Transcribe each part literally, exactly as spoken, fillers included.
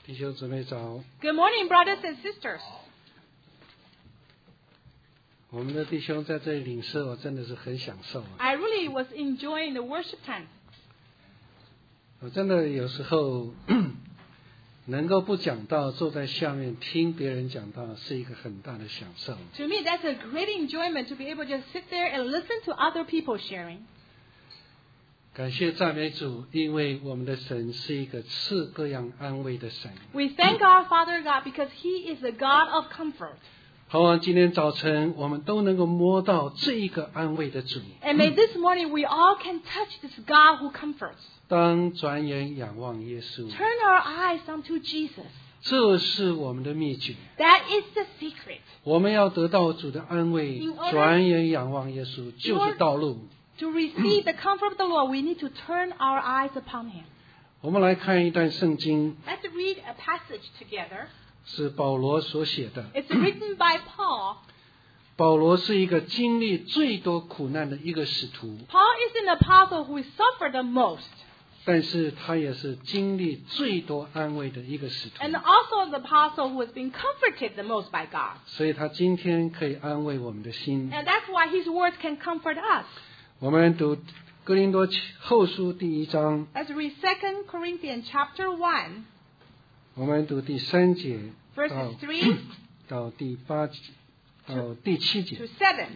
弟兄姊妹早。 Good morning, brothers and sisters. 我们的弟兄在这里领受，我真的是很享受啊！ I really was enjoying the worship time. 我真的有时候能够不讲道，坐在下面听别人讲道，是一个很大的享受。 To me, that's a great enjoyment to be able to just sit there and listen to other people sharing. 感谢赞美主，因为我们的神是一个赐各样安慰的神。 We thank our Father God because He is the God of comfort. 盼望今天早晨我们都能够摸到这一个安慰的主。 And may this morning we all can touch this God who comforts. 当转眼仰望耶稣， Turn our eyes unto Jesus. 这是我们的秘诀。 That is the secret. 我们要得到主的安慰 In，order- 转眼仰望耶稣就是道路。 To receive the comfort of the Lord, we need to turn our eyes upon Him. 我们来看一段圣经， Let's read a passage together. 是保罗所写的。 It's written by Paul. 保罗是一个经历最多苦难的一个使徒， Paul is an apostle who suffered the most, 但是他也是经历最多安慰的一个使徒， and also the apostle who has been comforted the most by God. 所以他今天可以安慰我们的心。 And that's why his words can comfort us. 我们读哥林多后书第一章， Let's read Second Corinthians chapter one, 我们读第三节到 verses three 到第八节到第七 to 节。 seven.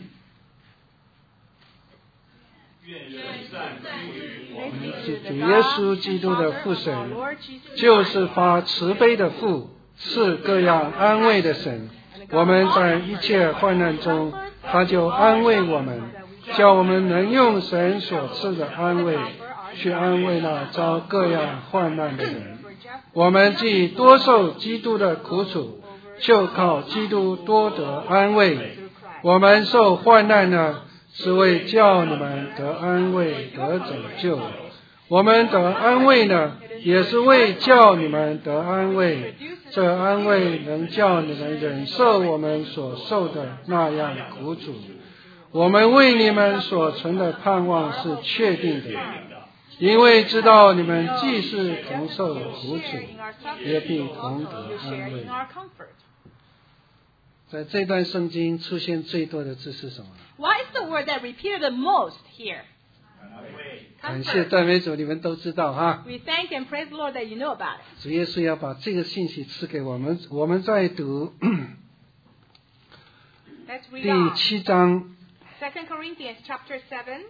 主耶稣基督的父神，就是发慈悲的父，是各样安慰的神。我们在一切患难中，他就安慰我们，叫我们能用神所赐的安慰，去安慰那遭各样患难的人。我们既多受基督的苦楚，就靠基督多得安慰。我们受患难呢，是为叫你们得安慰得拯救。我们得安慰呢，也是为叫你们得安慰。这安慰能叫你们忍受我们所受的那样苦楚。我们为你们所存的盼望是确定的，因为知道你们既是同受苦楚，也必同得安慰。在这段圣经出现最多的字是什么？ What is the word that repeated the most here? 感谢赞美主，你们都知道哈。 We thank and praise the Lord that you know about it. 主耶稣要把这个信息赐给我们。我们在读 Let's read 第 on. 七章， Second Corinthians chapter seven,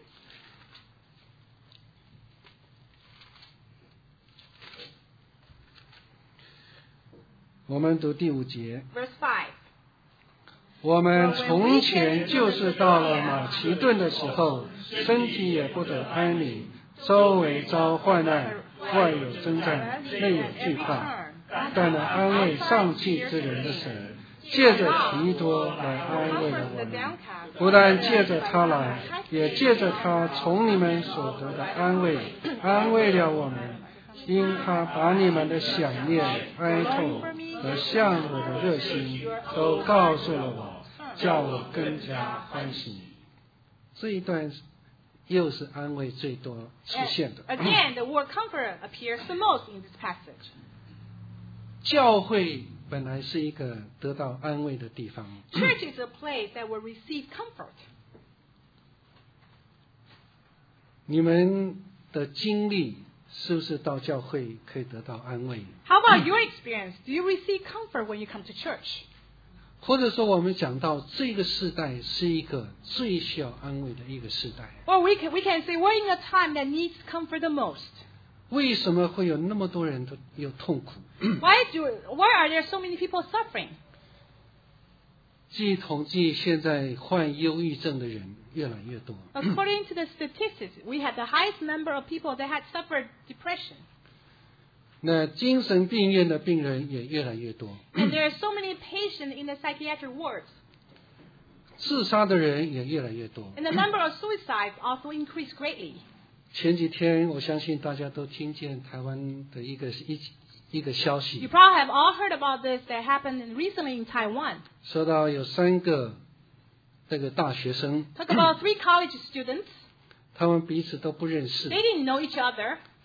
我们读第五节。 verse five. 我们从前就是到了马其顿的时候，身体也不得安宁，周围遭患难，外有征战，内有惧怕。但能安慰丧气之人的神，借着提多来安慰了我们。不但借着他来，也借着他从你们所得的安慰，安慰了我们。因他把你们的想念、哀痛和向我的热心都告诉了我，叫我更加欢喜。这一段又是安慰最多出现的。 Again, the word comfort appears the most in this passage. 教会本来是一个得到安慰的地方， Church is a place that will receive comfort. 你们的经历是不是到教会可以得到安慰？ How about your experience? Do you receive comfort when you come to church? 或者说，我们讲到这个世代是一个最需要安慰的一个世代。 Or we can, we can say we're in a time that needs comfort the most. 为什么会有那么多人都有痛苦？ Why do why are there so many people suffering? 据统计，现在患忧郁症的人越来越多。 According to the statistics, we had the highest number of people that had suffered depression. 那精神病院的病人也越来越多。 And there are so many patients in the psychiatric wards. 自杀的人也越来越多。 And the number of suicides also increased greatly. 前几天，我相信大家都听见台湾的一个一一个消 You 息， probably have all heard about this that happened recently in Taiwan. 说到有三个这个大学生， Talk about three college students. 他们彼此都不认识， They didn't know each other.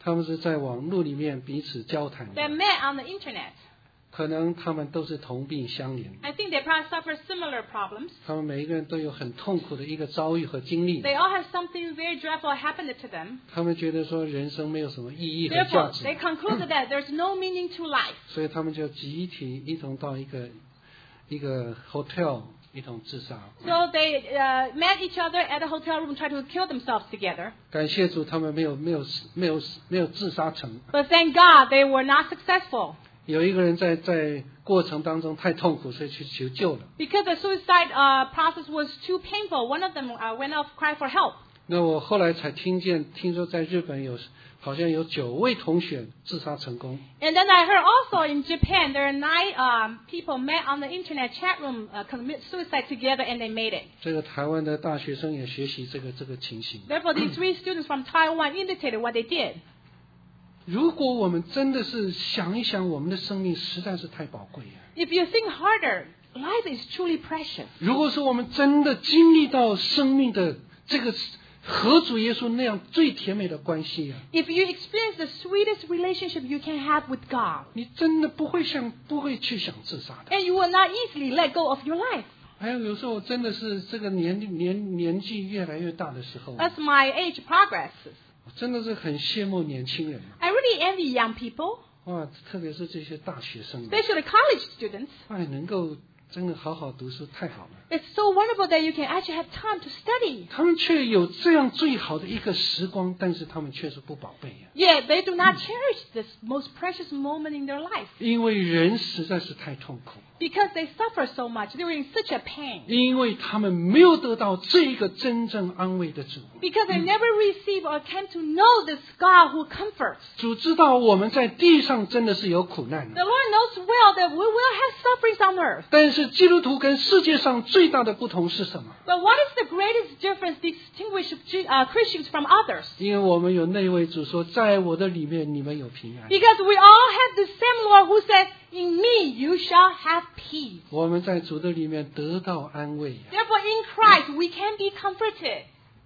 他们是在网络里面彼此交谈的， They met on the internet. 可能他们都是同病相怜， I think they probably suffer similar problems. 他们每一个人都有很痛苦的一个遭遇和经历， They all have something very dreadful happened to them. 他们觉得说人生没有什么意义和 Therefore, 价值， they concluded that there's no meaning to life. 所以他们就集体一同到一个一个 hotel 一同自杀。 So they uh, met each other at a hotel room, tried to kill themselves together. 感谢主，他们没有没有没有没有自杀成。 But thank God they were not successful. 有一个人在在过程当中太痛苦，所以去求救了。 Because the suicide uh, process was too painful, one of them uh, went off cry for help. 那我后来才听见，听说在日本有好像有九位同学自杀成功。 And then I heard also in Japan there are nine um, people met on the internet chat room uh, commit suicide together and they made it. 这个台湾的大学生也学习这个这个情形。 Therefore, these three students from Taiwan imitated what they did. 如果我们真的是想一想，我们的生命实在是太宝贵了。 If you think harder, life is truly precious. 如果说我们真的经历到生命的这个和主耶稣那样最甜美的关系啊， If you experience the sweetest relationship you can have with God, 你真的不会想不会去想自杀的。 and you will not easily let go of your life. 还有有时候真的是这个年年年纪越来越大的时候， As my age progresses, 我真的是很羡慕年轻人 I really envy young people, 哇，特别是这些大学生， especially college students. 哎，能够真的好好读书太好了。 It's so wonderful that you can actually have time to study. 他们却有这样最好的一个时光，但是他们却是不宝贝啊， Yet they do not cherish this most precious moment in their life 因为人实在是太痛苦， because they suffer so much. They were in such a pain 因为他们没有得到这个真正安慰的主。 because they never receive or came to know this God who comforts. 主知道我们在地上真的是有苦难 The 的， Lord knows well that we will have sufferings on earth. 但是基督徒跟世界上最大的不同是什么？ But what is the greatest difference distinguish uh, Christians from others? 因为我们有那位主说，在我的里面你们有平安。 Because we all have the same Lord who says, in me you shall have peace. 我们在主的里面得到安慰。 Therefore, in Christ we can be comforted.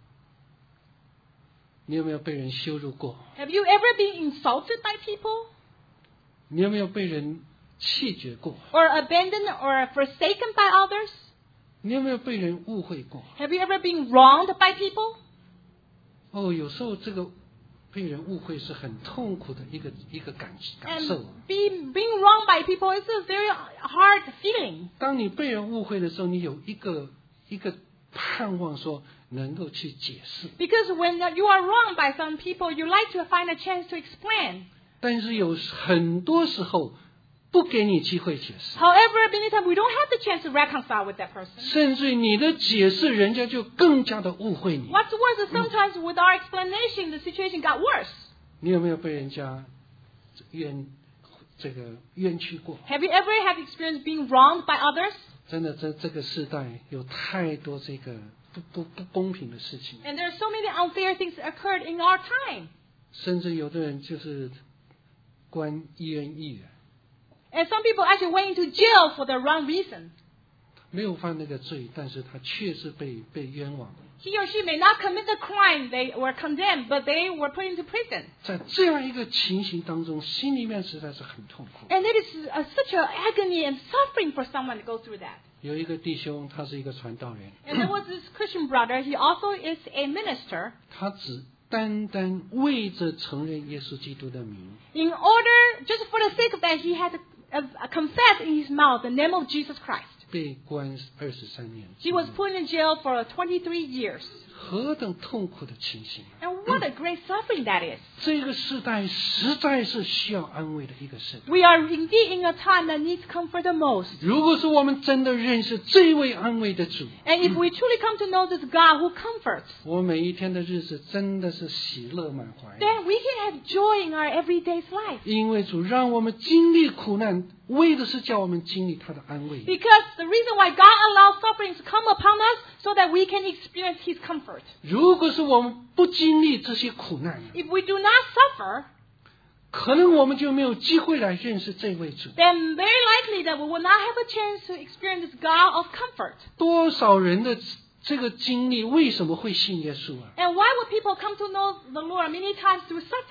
你有没有被人羞辱过？ Have you ever been insulted by people? 你有没有被人弃绝过？ Or abandoned or forsaken by others? 你有没有被人误会过？ Have you ever been wronged by people? 哦，有时候这个被人误会是很痛苦的一个一个感感 And 受。 being, being wronged by people is a very hard feeling. 当你被人误会的时候，你有一个一个盼望说能够去解释， Because when you are wronged by some people, you like to find a chance to explain. 但是有很多时候不给你机会解释， However, many times we don't have the chance to reconcile with that person. 甚至你的解释，人家就更加的误会你。 What's worse is sometimes with our explanation, the situation got worse. 你有没有被人家冤这个冤屈过？ Have you ever have experienced being wronged by others? 真的，在这个时代有太多这个不不不公平的事情， And there are so many unfair things that occurred in our time. 甚至有的人就是关一人一人， And some people actually went into jail for the wrong reason. 没有犯那个罪，但是他确实被被冤枉。 He or she may not commit the crime, they were condemned, but they were put into prison. 在这样一个情形当中，心里面实在是很痛苦。 And it is uh, such an agony and suffering for someone to go through that. 有一个弟兄，他是一个传道人， And there was this Christian brother, he also is a minister. 他只单单为着承认耶稣基督的名， In order, just for the sake of that, he had to uh, confess in his mouth the name of Jesus Christ. 被关二十三年。 He was put in jail for twenty-three years. 何等痛苦的情形！ And what a great suffering that is. 这个时代实在是需要安慰的一个时代。 We are indeed in a time that needs comfort the most. 如果是我们真的认识这位安慰的主， And if we truly come to know this God who comforts, 我们每一天的日子真的是喜乐满怀。 then we can have joy in our everyday's life. 因为主让我们经历苦难，为的是叫我们经历他的安慰。 Because the reason why God allows suffering to come upon us so that we can experience His comfort. 如果是我们不经历这些苦难， If we do not suffer, 可能我们就没有机会来认识这位主。 then very likely that we will not have a chance to experience this God of comfort. 多少人的这个经历为什么会信耶稣啊？ And why would people come to know the Lord many times through sufferings?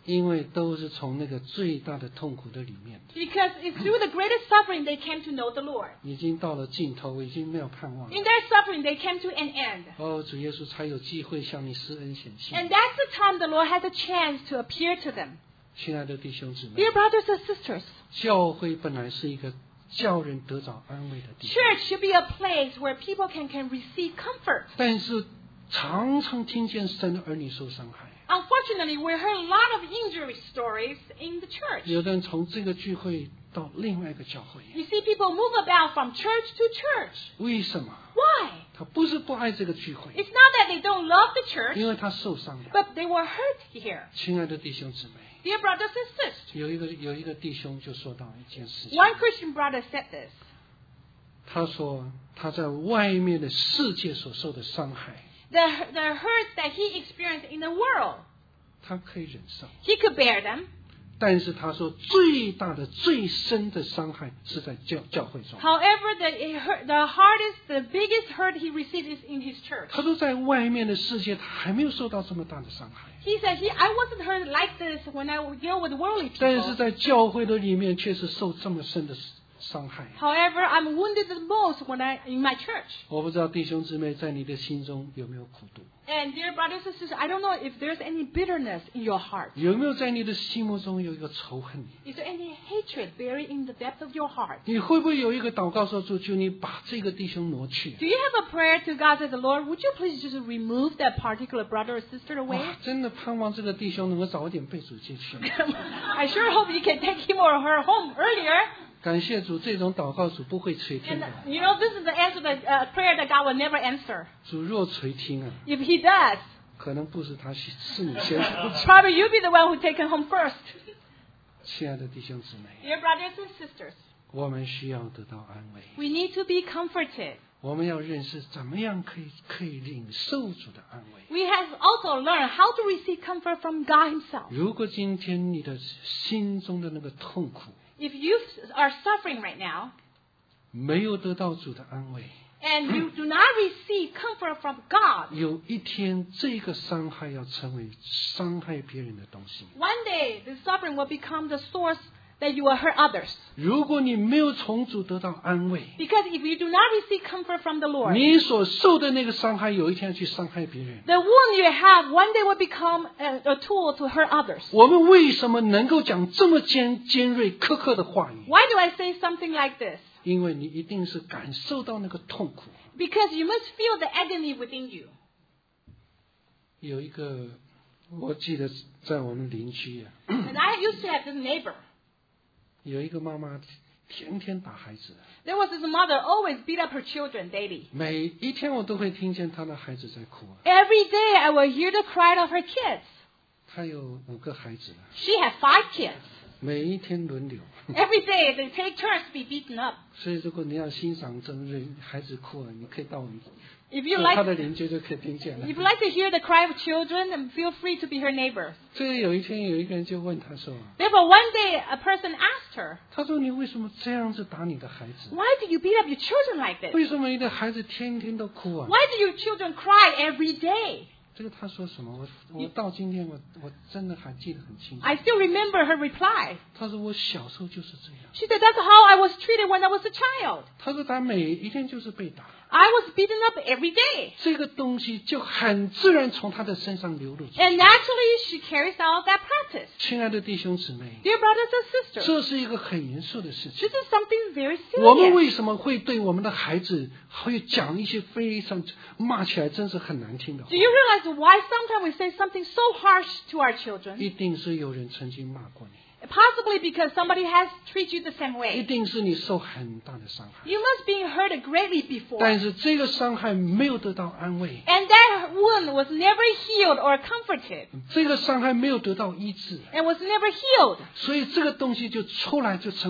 因为都是从那个最大的痛苦的里面。 Because it's through the greatest suffering they came to know the Lord. 已经到了尽头，已经没有盼望了。 In their suffering, they came to an end. 哦，主耶稣才有机会向你施恩显现。 And that's the time the Lord had a chance to appear to them. 亲爱的弟兄姊妹， Dear brothers and sisters, 教会本来是一个叫人得着安慰的地方， church should be a place where people can, can receive comfort. 但是常常听见神的儿女受伤害。 Unfortunately, we heard a lot of injury stories in the church. 有的人从这个聚会到另外一个教会， You see people move about from church to church. 为什么？ Why? 他不是不爱这个聚会， It's not that they don't love the church, 因为他受伤了。 but they were hurt here. 亲爱的弟兄姊妹， Dear brothers and sisters, 有一个有一个弟兄就说到一件事情， one Christian brother said this. 他说他在外面的世界所受的伤害， The, the hurts that he experienced in the world, 他可以忍受， he could bear them. 但是他说最大的最深的伤害是在教教会中。 However, the, it hurt, the hardest, the biggest hurt he received is in his church. 他说在外面的世界他还没有受到这么大的伤害， He said, he, I wasn't hurt like this when I deal with worldly 但是 people. 在教会的里面却是受这么深的伤害。 However, I'm wounded the most when I in my church. 我不知道弟兄姊妹在你的心中有没有苦毒， And dear brothers and sisters, I don't know if there's any bitterness in your heart. 有没有在你的心目中有一个仇恨？ Is there any hatred buried in the depth of your heart? 你会不会有一个祷告说主，求你把这个弟兄挪去？ Do you have a prayer to God that the Lord, would you please just remove that particular brother or sister away? 哇，真的盼望这个弟兄能够早一点被主接去。 I sure hope you can take him or her home earlier. 感谢主，这种祷告主不会垂听 And 的。 you know, this is the answer that uh, prayer that God will never answer. 主若垂听啊， If He does, 可能不是他，是你先。 probably you'll be the one who take him home first. 亲爱的弟兄姊妹， Dear brothers and sisters, 我们需要得到安慰， we need to be comforted. 我们要认识怎么样可以可以领受主的安慰。 We have also learned how to receive comfort from God Himself. 如果今天你的心中的那个痛苦 If you are suffering right now 没有得到主的安慰， and you do not receive comfort from God, 有一天这个伤害要成为伤害别人的东西。 one day the suffering will become the source that you will hurt others. 如果你没有从主得到安慰， Because if you do not receive comfort from the Lord, 你所受的那个伤害有一天去伤害别人。 the wound you have one day will become a, a tool to hurt others. 我们为什么能够讲这么尖尖锐苛刻的话语？ Why do I say something like this? 因为你一定是感受到那个痛苦。 Because you must feel the agony within you. 有一个，我记得在我们邻居啊， And I used to have this neighbor. 有一个妈妈天天打孩子， There was this mother always beat up her children daily. 每一天我都会听见她的孩子在哭。 Every day I will hear the cry of her kids. 她有五个孩子， She had five kids. 每一天轮流。 Every day they take turns to be beaten up. 所以如果你要欣赏这人孩子哭啊，你可以到我们 If you 做 like, 他的邻居就可以听见了 if。you like to hear the cry of children, then feel free to be her neighbor. 所以有一天有一个人就问他说 Therefore, one day a person asked her, 他说你为什么这样子打你的孩子？ "Why do you beat up your children like this? 为什么你的孩子天天都哭啊？ Why do your children cry every day?" 这个他说什么？我我到今天我我真的还记得很清楚。 I still remember her reply. 他说我小时候就是这样。 She said, "That's how I was treated when I was a child. 他说他每一天就是被打， I was beaten up every day." 这个东西就很自然从他的身上流露出。 And naturally, she carries out that practice. 亲爱的弟兄姊妹， Dear brothers and sisters, 这是一个很严肃的事情 this。is something very 我们 serious. 为什么会对我们的孩子会讲一些非常骂起来真是很难听的话 Do？you realize why sometimes we say something so harsh to our children? 一定是有人曾经骂过你， Possibly because somebody has treated you the same 一 way. 定是你受很大的伤害。 You must be hurt greatly before. 但是这个伤害没有得到安慰， And that wound was never healed or comforted. 这个伤害没有得到医治， And was never healed. 所以这个东西就出来就成为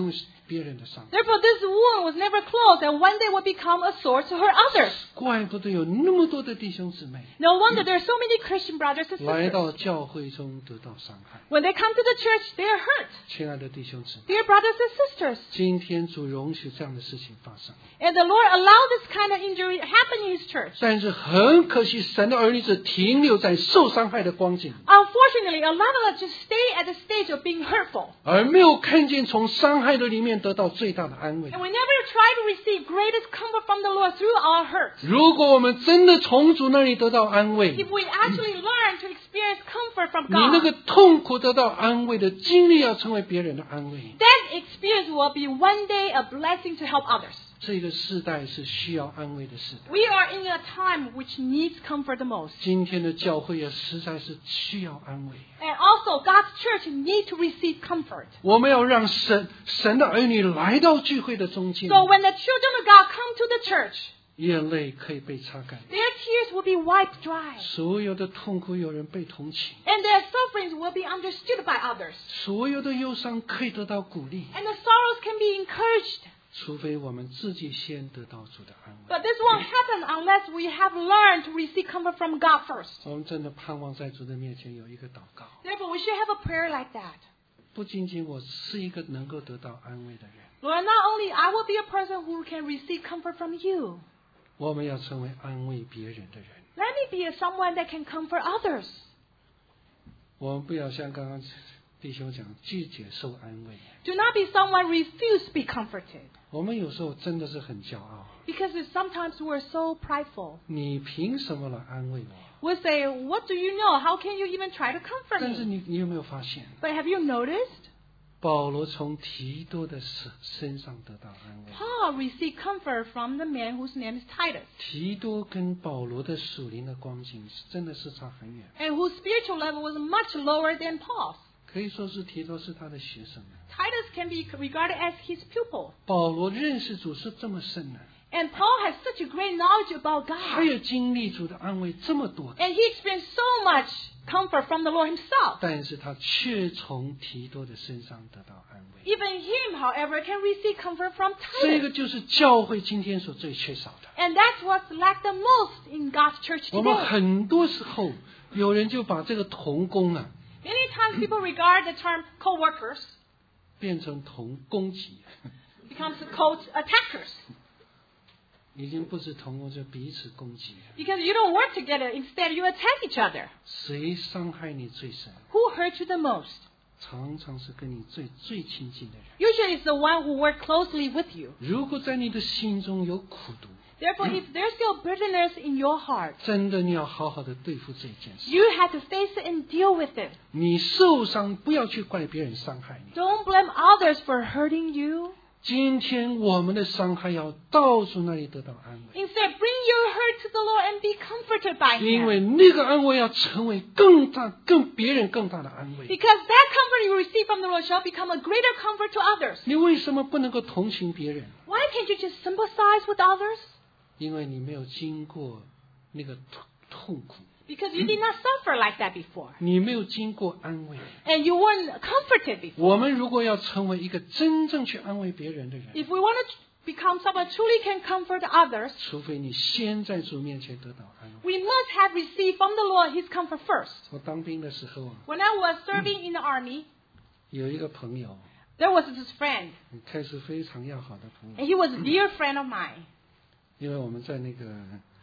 别人的伤。 Therefore, this wound was never closed, and one day will become a sword to hurt others. 怪不得有那么多的弟兄姊妹 No wonder there are so many Christian brothers and 来 sisters. 到教会中得到伤害。 When they come to the church, they are hurt. 亲爱的弟兄姊妹， Dear brothers and sisters, 今天主容许这样的事情发生， and the Lord allowed this kind of injury to happen in His church. 但是很可惜，神的儿女只停留在受伤害的光景， Unfortunately, a lot of us just stay at the stage of being hurtful. 而没有看见从伤害的里面得到最大的安慰。 And we never try to receive greatest comfort from the Lord through our hurt. 如果我们真的从主那里得到安慰， If we actually learn to experience comfort from 你那个 God, 痛苦得到安慰的经历要成为别人的安慰。 that experience will be one day a blessing to help others. 这个世代是需要安慰的时代， We are in a time which needs comfort the most. 今天的教会也实在是需要安慰。 And also, God's church needs to receive comfort. 我们要让神神的儿女来到聚会的中间， So when the children of God come to the church, 眼泪可以被擦干， their tears will be wiped dry. 所有的痛苦有人被同情， And their sufferings will be understood by others. 所有的忧伤可以得到鼓励， And the sorrows can be encouraged. 除非我们自己先得到主的安慰。 But this won't happen unless we have learned to receive comfort from God first. 我们真的盼望在主的面前有一个祷告， Therefore, we should have a prayer like that. 不仅仅我是一个能够得到安慰的人， Lord, not only I will be a person who can receive comfort from you. 我们要成为安慰别人的人。 Let me be a someone that can comfort others. 我们不要像刚刚弟兄讲拒绝受安慰， Do not be someone refuse to be comforted. 我们有时候真的是很骄傲。 Because sometimes we're so prideful. 你凭什么来安慰我？ We say, what do you know? How can you even try to comfort 但是 me? 你你有没有发现， But have you noticed? 保罗从提多的身身上得到安慰。 Paul received comfort from the man whose name is Titus, 提多跟保罗的属灵的光景真的是差很远， and whose spiritual level was much lower than Paul's. 可以说是提多是他的学生。 Titus can be regarded as his pupil. 保罗认识主是这么深的， And Paul has such a great knowledge about 还 God. 有经历主的安慰这么多， And he experienced so much comfort from the Lord himself. 但是他却从提多的身上得到安慰。 Even him, however, can receive comfort from 这 Titus. 个就是教会今天所最缺少的。 And that's what's lacked the most in God's church 我们 today. 很多时候有人就把这个同工啊 Many times people regard the term co-workers 变成同攻击， becomes co-attackers. 已经不是同工，就彼此攻击。 Because you don't work together. Instead, you attack each other. 谁伤害你最深？ Who hurt you the most? 常常是跟你最最亲近的人。 Usually it's the one who worked closely with you. 如果在你的心中有苦毒， Therefore, if there's still bitterness in your heart, 真的你要好好的对付这一件事。 you have to face it and deal with it. 你受伤，不要去怪别人伤害你。 Don't blame others for hurting you. 今天我们的伤害要到处那里得到安慰， Instead, bring your hurt to the Lord and be comforted by 因 Him. 为那个安慰要成为更大、更别人更大的安慰。 Because that comfort you receive from the Lord shall become a greater comfort to others. 你为什么不能够同情别人？ Why can't you just sympathize with others? 因为你没有经过那个痛痛苦， Because you did not suffer like that before. 你没有经过安慰。 And you weren't comforted before. 我们如果要成为一个真正去安慰别人的人， If we want to become someone who truly can comfort others, 除非你先在主面前得到安慰。 we must have received from the Lord His comfort first. 我当兵的时候啊， When I was serving in the army, 有一个朋友， there was this friend, 开始非常要好的朋友， and he was a dear friend of mine. 因为我们在那个，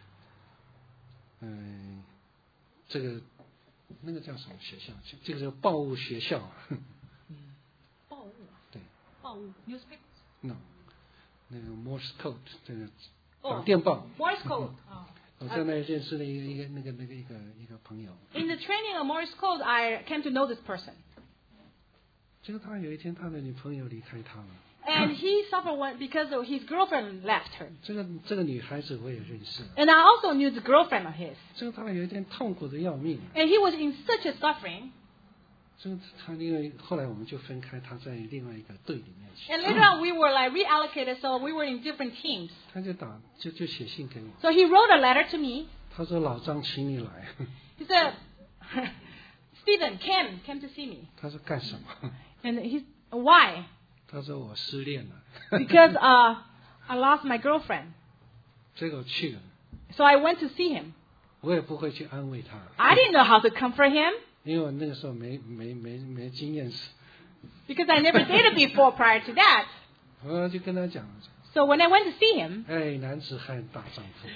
嗯、这个那个叫什么学校？这这个叫报物学校啊。 报物， 对， 报物 newspaper. no，那个 Morse code 这个哦打电报。 Morse code. 我在那里认识了一个一个那个那个一个一个朋友。 In the training of Morse code, I came to know this person. 结果他有一天他的女朋友离开他了。 And he suffered one because of his girlfriend left her. 这个这个女孩子我也认识。 And I also knew the girlfriend of his. 这个他有一天痛苦的要命。 And he was in such a suffering. 这个他因为后来我们就分开，他在另外一个队里面去。 And later on, we were like reallocated, so we were in different teams. 他就打就就写信给我， So he wrote a letter to me. 他说老张请你来。 He said, Stephen, Kim came to see me. 他说干什么？ And he, why? 他说我失恋了。 because uh, I lost my girlfriend. 结果去了。 So I went to see him. 我也不会去安慰他。 I didn't know how to comfort him. 因为我那个时候没没没没经验。 Because I never did it before prior to that. 我就跟他讲。 So when I went to see him, 哎，男子汉大丈夫。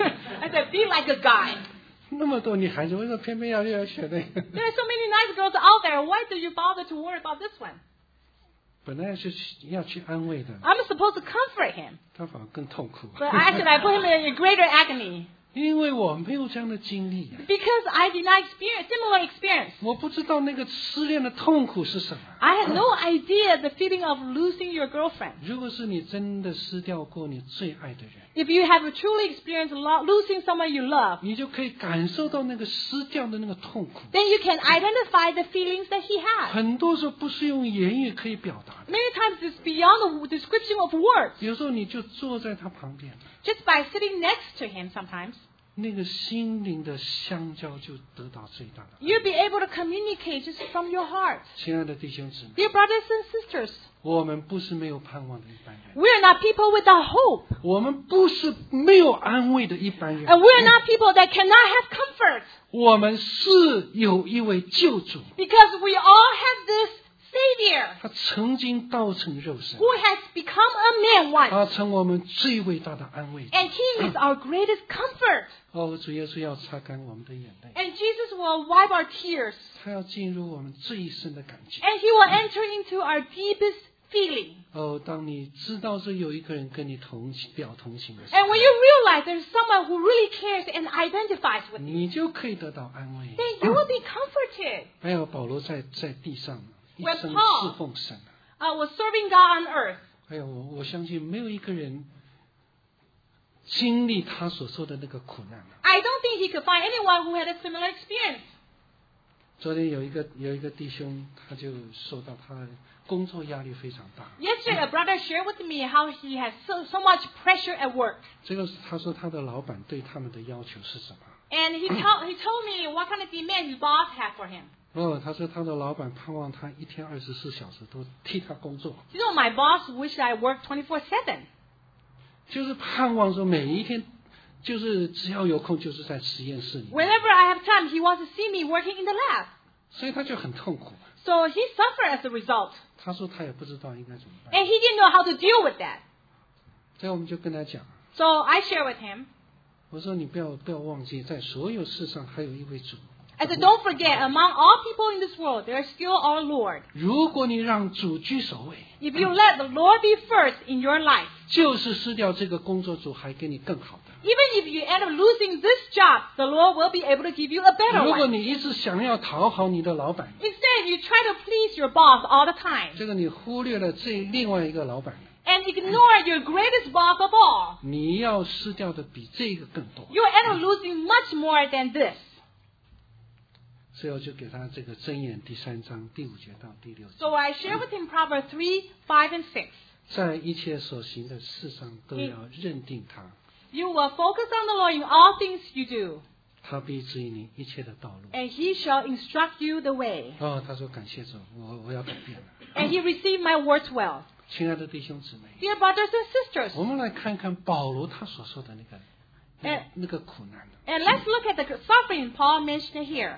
I said, be like a guy. 那么多女孩子，为什么偏偏要要选那个？ There are so many nice girls out there. Why do you bother to worry about this one? 本来是要去安慰的。 I'm supposed to comfort him. 他反而更痛苦。 But actually, I put him in a greater agony. 因为我没有这样的经历。 Because I did not experience similar experience. 我不知道那个失恋的痛苦是什么。 I had no idea the feeling of losing your girlfriend. 如果是你真的失掉过你最爱的人， If you have truly experienced lo- losing someone you love, 你就可以感受到那个失掉的那个痛苦。 then you can identify the feelings that he had. 很多时候不是用言语可以表达的。 Many times it's beyond the description of words. 有时候你就坐在他旁边， Just by sitting next to him sometimes, 那个心灵的相交就得到最大的。 you'll be able to communicate just from your heart. 亲爱的弟兄姊妹， Dear brothers and sisters, 我们不是没有盼望的一般人， we are not people without hope. 我们不是没有安慰的一般人， And we are not people that cannot have comfort. 我们是有一位救主， Because we all have this Savior 他曾经道成肉身， who has become a man once. 他成我们最伟大的安慰。 And He is our greatest comfort. 哦，主耶稣要擦干我们的眼泪， And Jesus will wipe our tears. 他要进入我们最深的感觉。 And He will enter into our deepest feeling. 哦，当你知道是有一个人跟你同情、表同情的时 And 候， when you realize there's someone who really cares and identifies with you, 你就可以得到安慰。 then you will be comforted. 还有保罗在在地上一 When 生 Paul- 侍奉神， Uh, was serving God on earth. 还有我我相信没有一个人经历他所受的那个苦难。 I don't think he could find anyone who had a similar experience. 昨天有一个有一个弟兄，他就受到他工作压力非常大。 Yesterday, a brother shared with me how he has so, so much pressure at work. 这个是他说他的老板对他们的要求是什么？ And he, tell, he told me what kind of demand his boss had for him. 哦，他说他的老板盼望他一天二十四小时都替他工作， You know, my boss wished I worked twenty-four seven. 就是盼望说每一天，就是只要有空就是在实验室里面， Whenever I have time, he wants to see me working in the lab. 所以他就很痛苦。 So he suffered as a result. 他说他也不知道应该怎么办， And he didn't know how to deal with that. 所以我们就跟他讲， So I share with him. 我说你不要不要忘记，在所有事上还有一位主。 I said, don't forget, among all people in this world, there is still our Lord. 如果你让主居首位， If you let the Lord be first in your life, 就是失掉这个工作，主还给你更好的。 even if you end up losing this job, the Lord will be able to give you a better 如果 one. 你一直想要讨好你的老板， Instead, you try to please your boss all the time 这个你忽略了这另外一个老板， and ignore your greatest boss of all. 你要失掉的比这个更多。 You end up losing much more than this. 所以我就给他这个箴言第三章第五节到第六节， So I share with him Proverbs three, five, and six. 在一切所行的事上都要认定他， You will focus on the Lord in all things you do, 他必指引你一切的道路。 and He shall instruct you the way. 哦，他说感谢主，我我要改变了。 And He received my words well. 亲爱的弟兄姊妹， Dear brothers and sisters, 我们来看看保罗他所说的那个那个哎那个苦难。 and let's look at the suffering Paul mentioned here.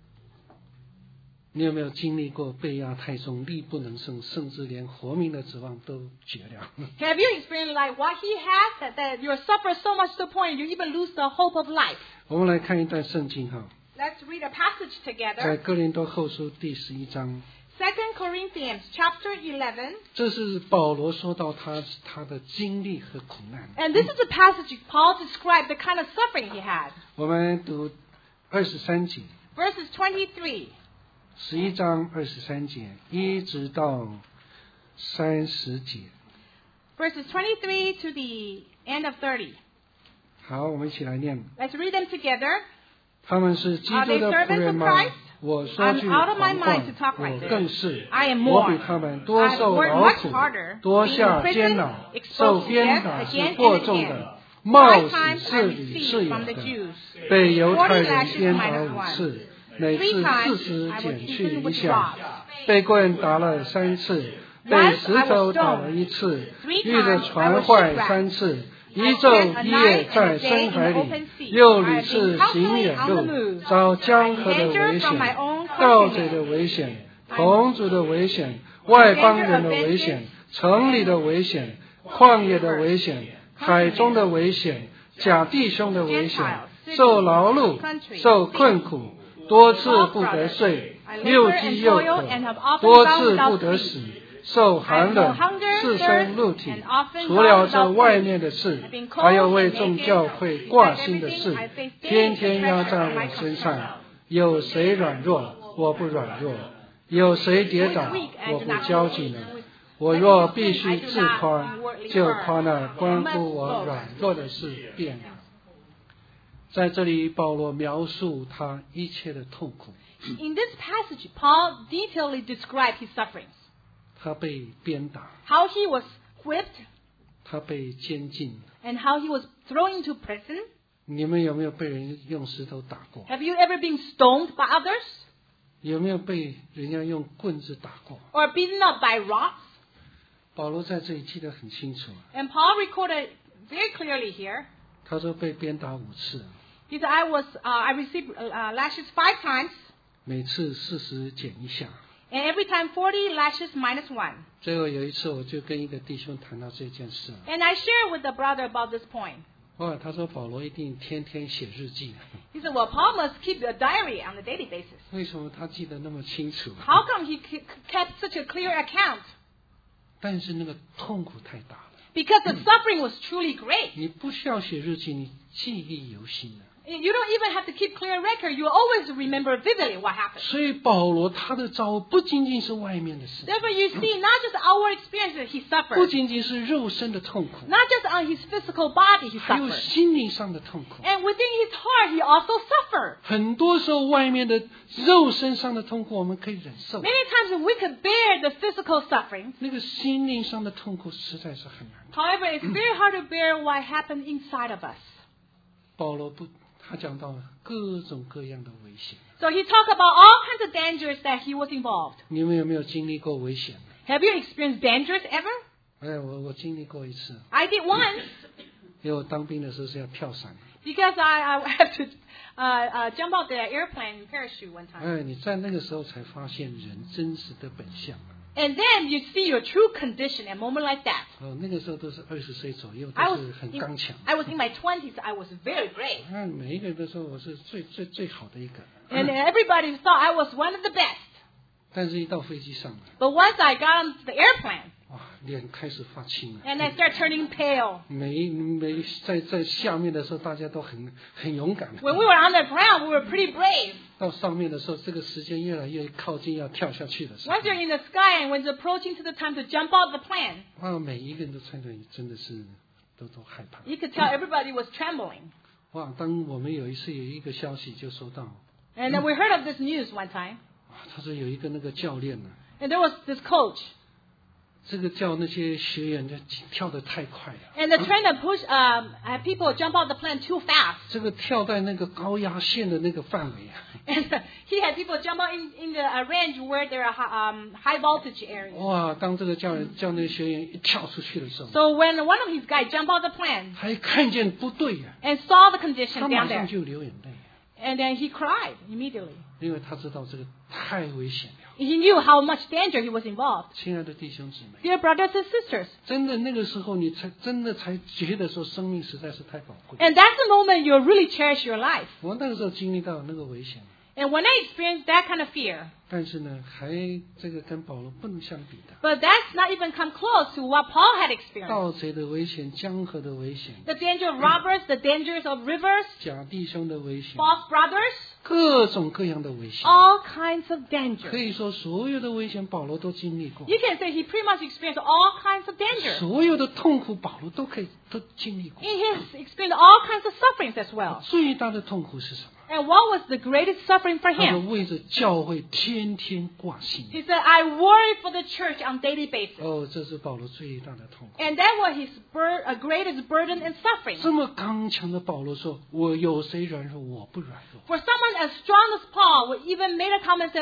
你有没有经历过被压太重、力不能胜，甚至连活命的指望都绝了？ Have you experienced like what he had, that, that you suffer so much to the point you even lose the hope of life? 我们来看一段圣经哈， Let's read a passage 在 together. 哥林多后书第十一章， Second Corinthians chapter eleven. 这是保罗说到他他的经历和苦难。 And this is a passage Paul described the kind of suffering he had. 我们读二十三节， Verses twenty-three. 十一章二十三节一直到三十节。 Verses twenty-three to the end of thirty. 好，我们一起来念。 Let's read them together. 他们是基督的仆人吗？我说句谎话，我更是。 I am 我 more. 比他们多 I 受 work 劳 much 苦 harder, 多 being 下 in 监 prison, 牢 exposed 受 to 鞭 death 打是 again 过 and 重 again. 的，冒 Five 死 times I 是理是 received 有 from the 的， Jews. 被犹太 Forty 人 lashes 鞭打 minus 五 one. 次，每 Three 次 times 四十 I was 减去 beaten 一 with 下， 被棍打了三次，被石头打了一次，遇着船坏三次，一昼一夜在深海里，又屡次行远路，遭江河的危险，盗贼的危险，同族的危险，外邦人的危险，城里的危险，旷野的危险，海中的危险，假弟兄的危险，受劳碌，受困苦，多次不得睡，又饥又渴，多次不得死，受寒冷，赤身露体。除了这外面的事，还有为众教会挂心的事，天天压在我身上。有谁软弱，我不软弱；有谁跌倒，我不焦急呢？我若必须自夸，就夸那关乎我软弱的事便了。在这里，保罗描述他一切的痛苦。 In this passage, Paul detailedly described his sufferings. 他被鞭打 How he was whipped, 他被监禁 and how he was thrown into prison. 你们有没有被人用石头打过？ Have you ever been stoned by others? 有没有被人家用棍子打过？ Or beaten up by rocks? 保罗在这里记得很清楚， And Paul recorded very clearly here. 他说被鞭打五次， He said, I was, uh, I received uh, lashes five times, 每次四十减一下。 and every time forty lashes minus one. 最后有一次，我就跟一个弟兄谈到这件事。 And I shared with the brother about this point. 哇，他说保罗一定天天写日记。 He said, well, Paul must keep a diary on a daily basis. 为什么他记得那么清楚？ How come he ke- kept such a clear account? 但是那个痛苦太大了， Because the suffering was truly great. 你不需要写日记，你记忆犹新了。 You don't even have to keep clear record. You always remember vividly what happened. 所以保罗他的遭不仅仅是外面的事， Therefore, you see, not just our experience that he 不 suffered, 仅仅是肉身的痛苦， not just on his physical body he 还有 suffered, 心灵上的痛苦。 and within his heart he also suffered. 很多时候，外面的肉身上的痛苦我们可以忍受， Many times we could bear the physical suffering. 那个心灵上的痛苦实在是很难。 However, it's very hard to bear what happened inside of us. 保罗不，他讲到了各种各样的危险。 So he talked about all kinds of dangers that he was involved. 你们有没有经历过危险？ Have you experienced dangers ever? 哎，我我经历过一次， I did once 因为我当兵的时候是要跳伞。 because I, I have to uh, uh, jump out the airplane in parachute one time. 哎，你在那个时候才发现人真实的本相。 And then you see your true condition at a moment like that. 哦，那个时候都是二十岁左右， I 都 was 是很 in, 刚强。 I was in my twenties. I was very brave. 嗯，每一个人都说我是最最最好的一个。 And everybody thought I was one of the best. 但是，一到飞机上了， But once I got on the airplane 哇，脸开始发青了。 and I started turning pale. 每每在在下面的时候，大家都很很勇敢。 When we were on the ground, we were pretty brave. 到上面的时候，这个时间越来越靠近要跳下去的时候， Once you're in the sky and when it's approaching to the time to jump out the plane, 哇，每一个人都穿着真的是都都害怕。 you could tell everybody was trembling. 哇，当我们有一次有一个消息就收到， And then we heard of this news one time. 哇，他说有一个那个教练呢， And there was this coach. 这个叫那些学员就跳得太快了。 And the trainer pushed um, had people jump out the plane too fast. 这个跳在那个高压线的那个范围啊， And he had people jump out in, in the uh, range where there are hi- um, high voltage areas. 哇！当这个教练叫那个学员一跳出去的时候， So when one of his guys jumped out the plane 还看见不对呀、 and saw the 他 condition 马 down 上 there, 就流眼泪， and then he cried immediately. 因为他知道这个太危险了。 He knew how much danger he was involved. 亲爱的弟兄姊妹， Dear brothers and sisters, 真的那个时候你才真的才觉得说生命实在是太宝贵。 and that's the moment you really cherish your life. 我那个时候经历到那个危险， And when I experienced that kind of fear, 但是呢，还这个跟保罗不能相比的。 but that's not even come close to what Paul had experienced. 盗贼的危险，江河的危险， The danger of robbers, the dangers of rivers, 假弟兄的危险， false brothers, 各种各样的危险。 all kinds of 可 danger. 以说，所有的危险保罗都经历过， You can say he pretty much experienced all kinds of danger. 所有的痛苦保罗都可以都经历过。 He has experienced all kinds of sufferings as well. 最大的痛苦是什么？ And what was the greatest suffering for 他说 him? 为着教会天天挂心。 He said, I worry for the church on daily basis. 哦，这是保罗最大的痛苦。 And that was his bur- uh, greatest burden and suffering. 这么刚强的保罗说：“我有谁软弱，我不软弱。 For someone as strong as Paul would even make a comment says,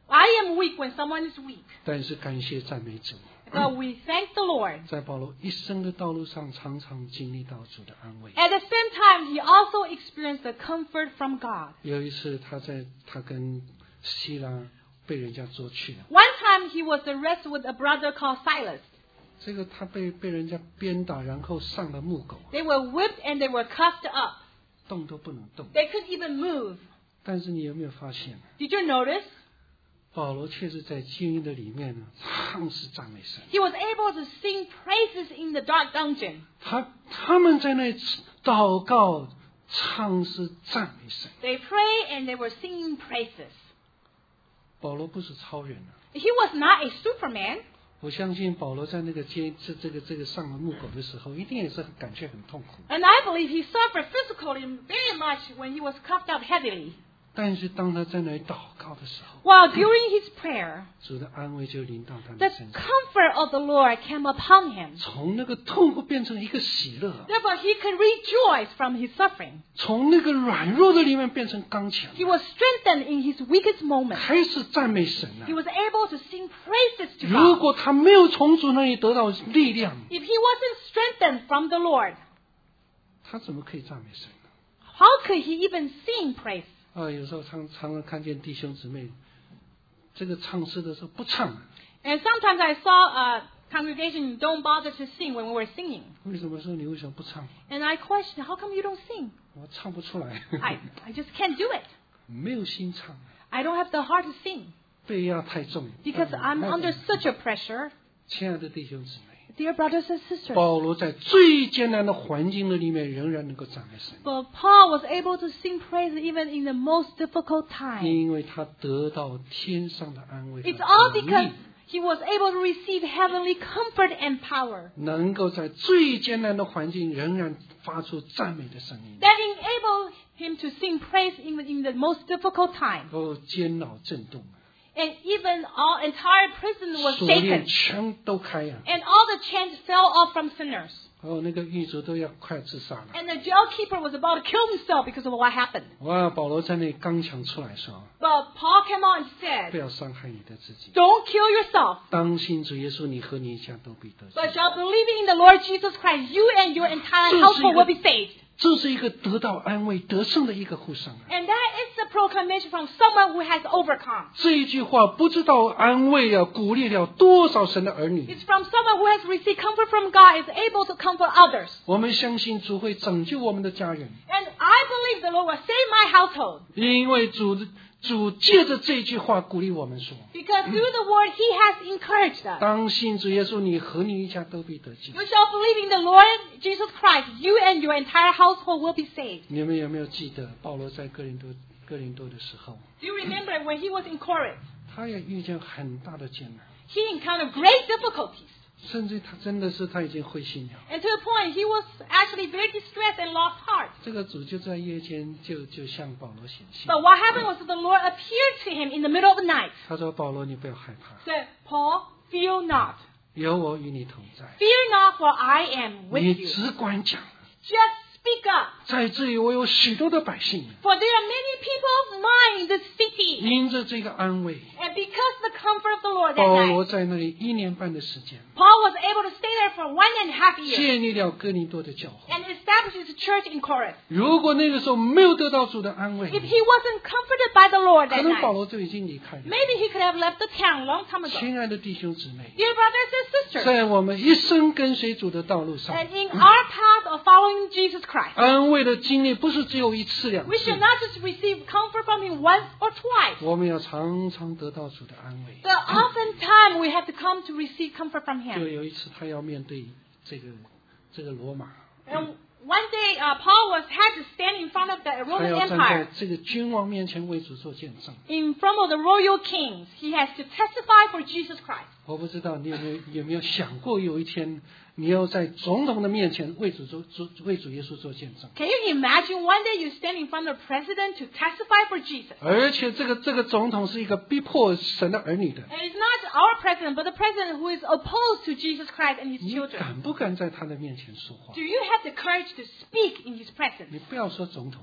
I am weak when someone is weak. 但是感谢赞美主， But we thank the Lord. 在保罗一生的道路上，常常经历到主的安慰。 At the same time, he also experienced the comfort from God. 有一次，他在他跟希拉被人家捉去了， One time he was arrested with a brother called Silas. 这个他被被人家鞭打，然后上了木狗， They were whipped and they were cuffed up. 动都不能动。 They couldn't even move. 但是你有没有发现， Did you notice? 保罗却是在监狱的里面呢，唱诗赞美神。 He was able to sing praises in the dark dungeon. 他他们在那祷告、唱诗赞美神。 They prayed and they were singing praises. 保罗不是超人啊！ He was not a superman. 我相信保罗在那个监这这个这个上了木狗的时候，一定也是感觉很痛苦。 And I believe he suffered physically very much when he was cuffed up heavily. 但是当他在那里祷告的时候， While during his prayer, 主的安慰就临到他 the 的身上， comfort of the Lord came upon him. 从那个痛苦变成一个喜乐， Therefore, he could rejoice from his suffering. 从那个软弱的里面变成刚强， He was strengthened in his weakest moment. 开始赞美神 He 了。 was able to sing praises to 如 God. 果他没有从主那里得到力量， If he wasn't strengthened from the Lord, 他怎么可以赞美神呢？ how could he even sing praise? 啊，有时候常常常看见弟兄姊妹，这个唱诗的时候不唱， And sometimes I saw a congregation don't bother to sing when we were singing. 为什么说你为什么不唱？ And I questioned, how come you don't sing? 我唱不出来， I, I just can't do it. 没有心唱， I don't have the heart to sing 背压太重。 because I'm 哎 under such a pressure. 亲爱的弟兄姊妹， Dear brothers and sisters, 保罗在最艰难的环境的里面，仍然能够赞美神， but Paul was able to sing praise even in the most difficult time. 因为他得到天上的安慰和 It's all 能 because 力， he was able to receive heavenly comfort and power 能够在最艰难的环境仍然发出赞美的声音， that enabled him to sing praise even in the most difficult time. 哦，监牢震动， And even all entire prison was 锁链 shaken. 全都开呀、 And all the chains fell off from sinners. 哦，那个狱卒都要快自杀了。 And the jailkeeper was about to kill himself because of what happened. 哇，保罗在那里刚强出来说， But Paul came on and 不 said, 要伤害你的自己， don't kill yourself, 当信主耶稣，你和你一家都必得 but 救。 shall believe in the Lord Jesus Christ, you and your entire household will be saved. 这是一个得到安慰、得胜的一个呼声啊！ And that is the proclamation from someone who has overcome. 这一句话不知道安慰啊，鼓励了多少神的儿女。 It's from someone who has received comfort from God, is able to comfort others. 我们相信主会拯救我们的家人， And I believe the Lord will save my household. 因为主主借着这句话鼓励我们说： Because through the word, He has encouraged us. 当信主耶稣，你和你一家都必得救。 You shall believe in the Lord Jesus Christ, you and your entire household will be saved. 你们有没有记得保罗在哥林多哥林多的时候， Do you remember when he was in Corinth? 他也遇见很大的艰难， He encountered great difficulties. 甚至他真的是他已经灰心了。 And to the point, he was actually very distressed and lost heart. 这个主就在夜间就就向保罗显现， But what happened was that the Lord appeared to him in the middle of the night. 他说：“保罗，你不要害怕， Said, Paul, fear not. 有我与你同在， Fear not, for I am with 你 you. 只管讲。 Just speak up. 在这里我有许多的百姓， For there are many people of mine in this city. 因着这个安慰， And because of the comfort of the Lord that 保罗 night, 在那里一年半的时间， Paul was able to stay there for one and a half years 建立了哥林多的教会。 and establish his church in Corinth. 如果那个时候没有得到主的安慰， If he wasn't comforted by the Lord 可 that 能保 night, 罗就已经离开了。 maybe he could have left the town a long time ago. 亲爱的弟兄姊妹， Dear brothers and sisters, 在我们一生跟随主的道路上， and in our path of following Jesus Christ, 安慰的经历不是只有一次两 we 次 should，not just receive comfort from him once or twice, 我们要常常得到主的安慰。 but oftentimes we have to come to receive comfort from 就 him. 有一次，他要面对这个这个罗马， And one day, uh, Paul was had to stand in front of the 他 Roman 要站在 Empire, 这个君王面前为主做见证。 in front of the royal kings. He has to testify for Jesus Christ. 我不知道你有没有有没有想过，有一天你要在总统的面前为主做做为主耶稣做见证， Can you imagine one day you stand in front of the president to testify for Jesus? 而且这个这个总统是一个逼迫神的儿女的， And it's not our president, but the president who is opposed to Jesus Christ and his 你 children. 敢不敢在他的面前说话 Do？you have the courage to speak in his presence? 你不要说总统了，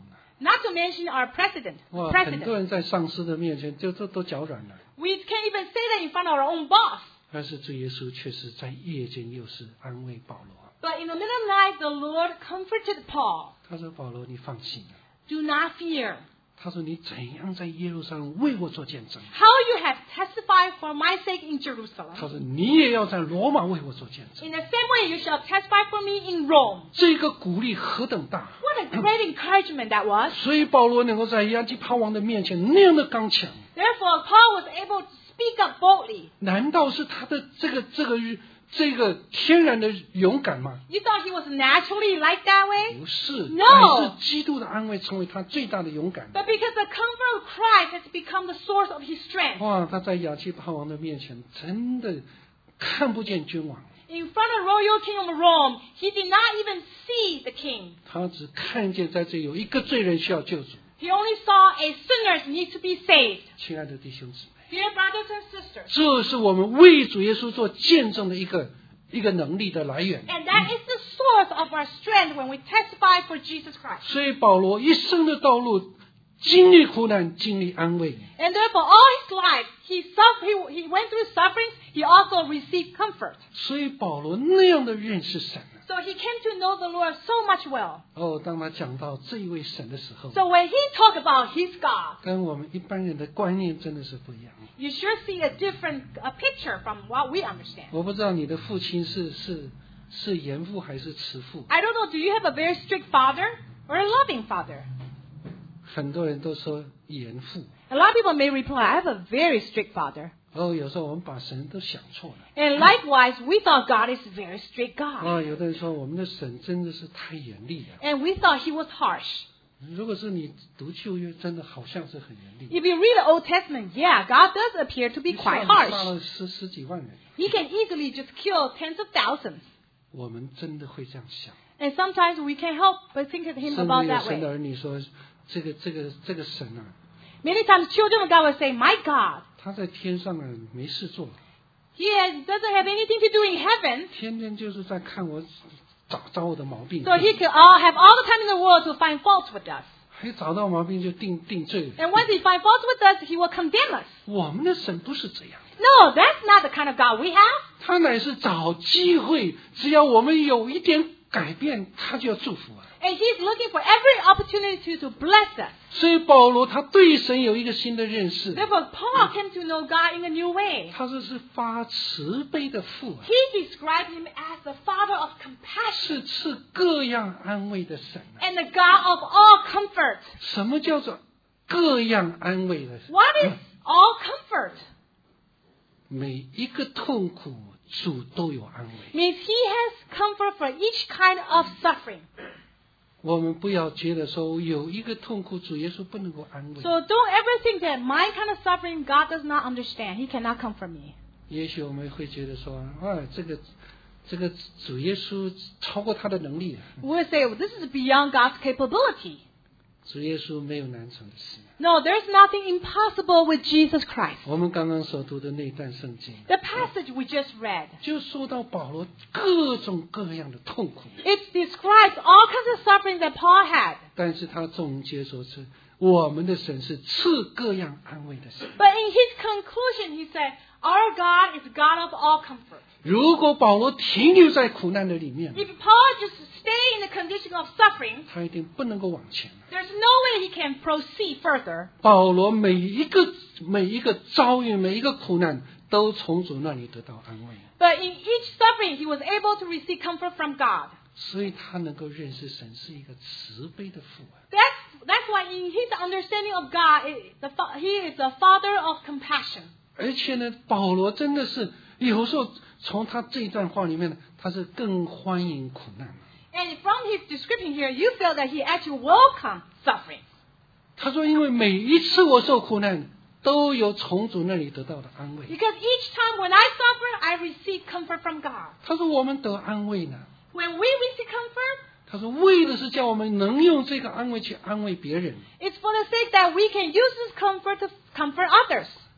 Not to mention our president. 哇，很 president. 多人在上司的面前就都都脚软了。 We can't even say that in front of our own boss. 但是主耶稣却是在夜间又是安慰保罗。 But in the middle of the night, the Lord comforted Paul. 他说：“保罗，你放心了。 Do not fear. 他说你怎样在耶路撒冷为我做见证？ How you have testified for my sake in Jerusalem. 他说你也要在罗马为我做见证。 In the same way, you shall testify for me in Rome. 这个鼓励何等大！ What a great encouragement that was. 所以保罗能够在亚基帕王的面前那样的刚强， Therefore, Paul was able to speak up boldly. 难道是他的这个这个这个天然的勇敢吗？ You thought he was naturally like that way? 不是， No 乃是基督的安慰成为他最大的勇敢。 But because the comfort of Christ has become the source of his strength. 哇，他在亚基帕王的面前真的看不见君王， In front of royal king of Rome, he did not even see the king. 他只看见在这有一个罪人需要救主。 He only saw a sinner need to be saved. 亲爱的弟兄姊妹， Dear brothers and sisters, 这是我们为主耶稣做见证的一个一个能力的来源。 and that is the source of our strength when we testify for Jesus Christ. 所以保罗一生的道路，经历苦难，经历安慰。 And therefore, all his life, he suffered, he, he went through sufferings, he also received comfort. 所以保罗那样的认识神。 So he came to know the Lord so much well. 哦，当他讲到这一位神的时候， So when he talked about his God, 跟我们一般人的观念真的是不一样。 you sure see a different a picture from what we understand. 我不知道你的父亲是是是严父还是慈父。 I don't know, do you have a very strict father or a loving father? 很多人都说严父。 A lot of people may reply, I have a very strict father. 哦，有时候我们把神都想错了。 And likewise, we thought God is a very strict God. 啊，有的人说我们的神真的是太严厉了。 And we thought he was harsh. 如果是你读旧约，真的好像是很严厉。 If you read the Old Testament, yeah, God does appear to be 一下 quite 子杀 harsh. 了十十几万人， He can easily just kill tens of thousands. 我们真的会这样想。 And sometimes we can't help but think of him 甚 about 至有 that 神的 way. 儿女说，这个这个这个神啊， Many times children of God will say, my God, 他在天上啊没事做， he has, doesn't have anything to do in heaven, 天天就是在看我找找我的毛病， so he could all, have all the time in the world to find faults with us. 还找到毛病就定定罪。 And once he finds faults with us, he will condemn us. 我们的神不是这样， No, that's not the kind of God we have. 他乃是找机会，只要我们有一点改变，他就要祝福啊。 And he's looking for every opportunity to bless us. 所以保罗他对神有一个新的认识， Therefore, Paul came to know God in a new way. 他说是发慈悲的父啊， He described him as the father of compassion 是赐各样安慰的神啊。 and the God of all comfort. 什么叫做各样安慰的神？ What is all comfort? 每一个痛苦，主都有安慰。 Means he has comfort for each kind of suffering. 我们不要觉得说有一个痛苦，主耶稣不能够安慰。 So don't ever think that my kind of suffering God does not understand. He cannot comfort me. 也许我们会觉得说，啊，这个这个主耶稣超过他的能力了。 We will say, well, this is beyond God's capability. 主耶稣没有难成的事。 No, there's nothing impossible with Jesus Christ. 我们刚刚所读的那段圣经， The passage we just read, 就说到保罗各种各样的痛苦， it describes all kinds of suffering that Paul had. 但是他总结说是我们的神是赐各样安慰的神。 But in his conclusion, he said, our God is God of all comfort. 如果保罗停留在苦难的里面， If Paul just stay in the condition of suffering, 他一定不能够往前。 there's no way he can proceed further. 保罗每一个每一个遭遇每一个苦难，都从主那里得到安慰， But in each suffering, he was able to receive comfort from God. 所以他能够认识神是一个慈悲的父啊。 That's, that's why in his understanding of God, it, the, fa- he is the father of compassion. 而且呢，保罗真的是有时候从他这一段话里面呢，他是更欢迎苦难。 And from his description here, you feel that he actually welcomed suffering. 他说：“因为每一次我受苦难，都有从主那里得到的安慰。 Because each time when I suffer, I receive comfort from God. ” 他说：“我们得安慰呢。” When we receive comfort, 他说：“为的是叫我们能用这个安慰去安慰别人。 it's for the sake that we can use this comfort to comfort others.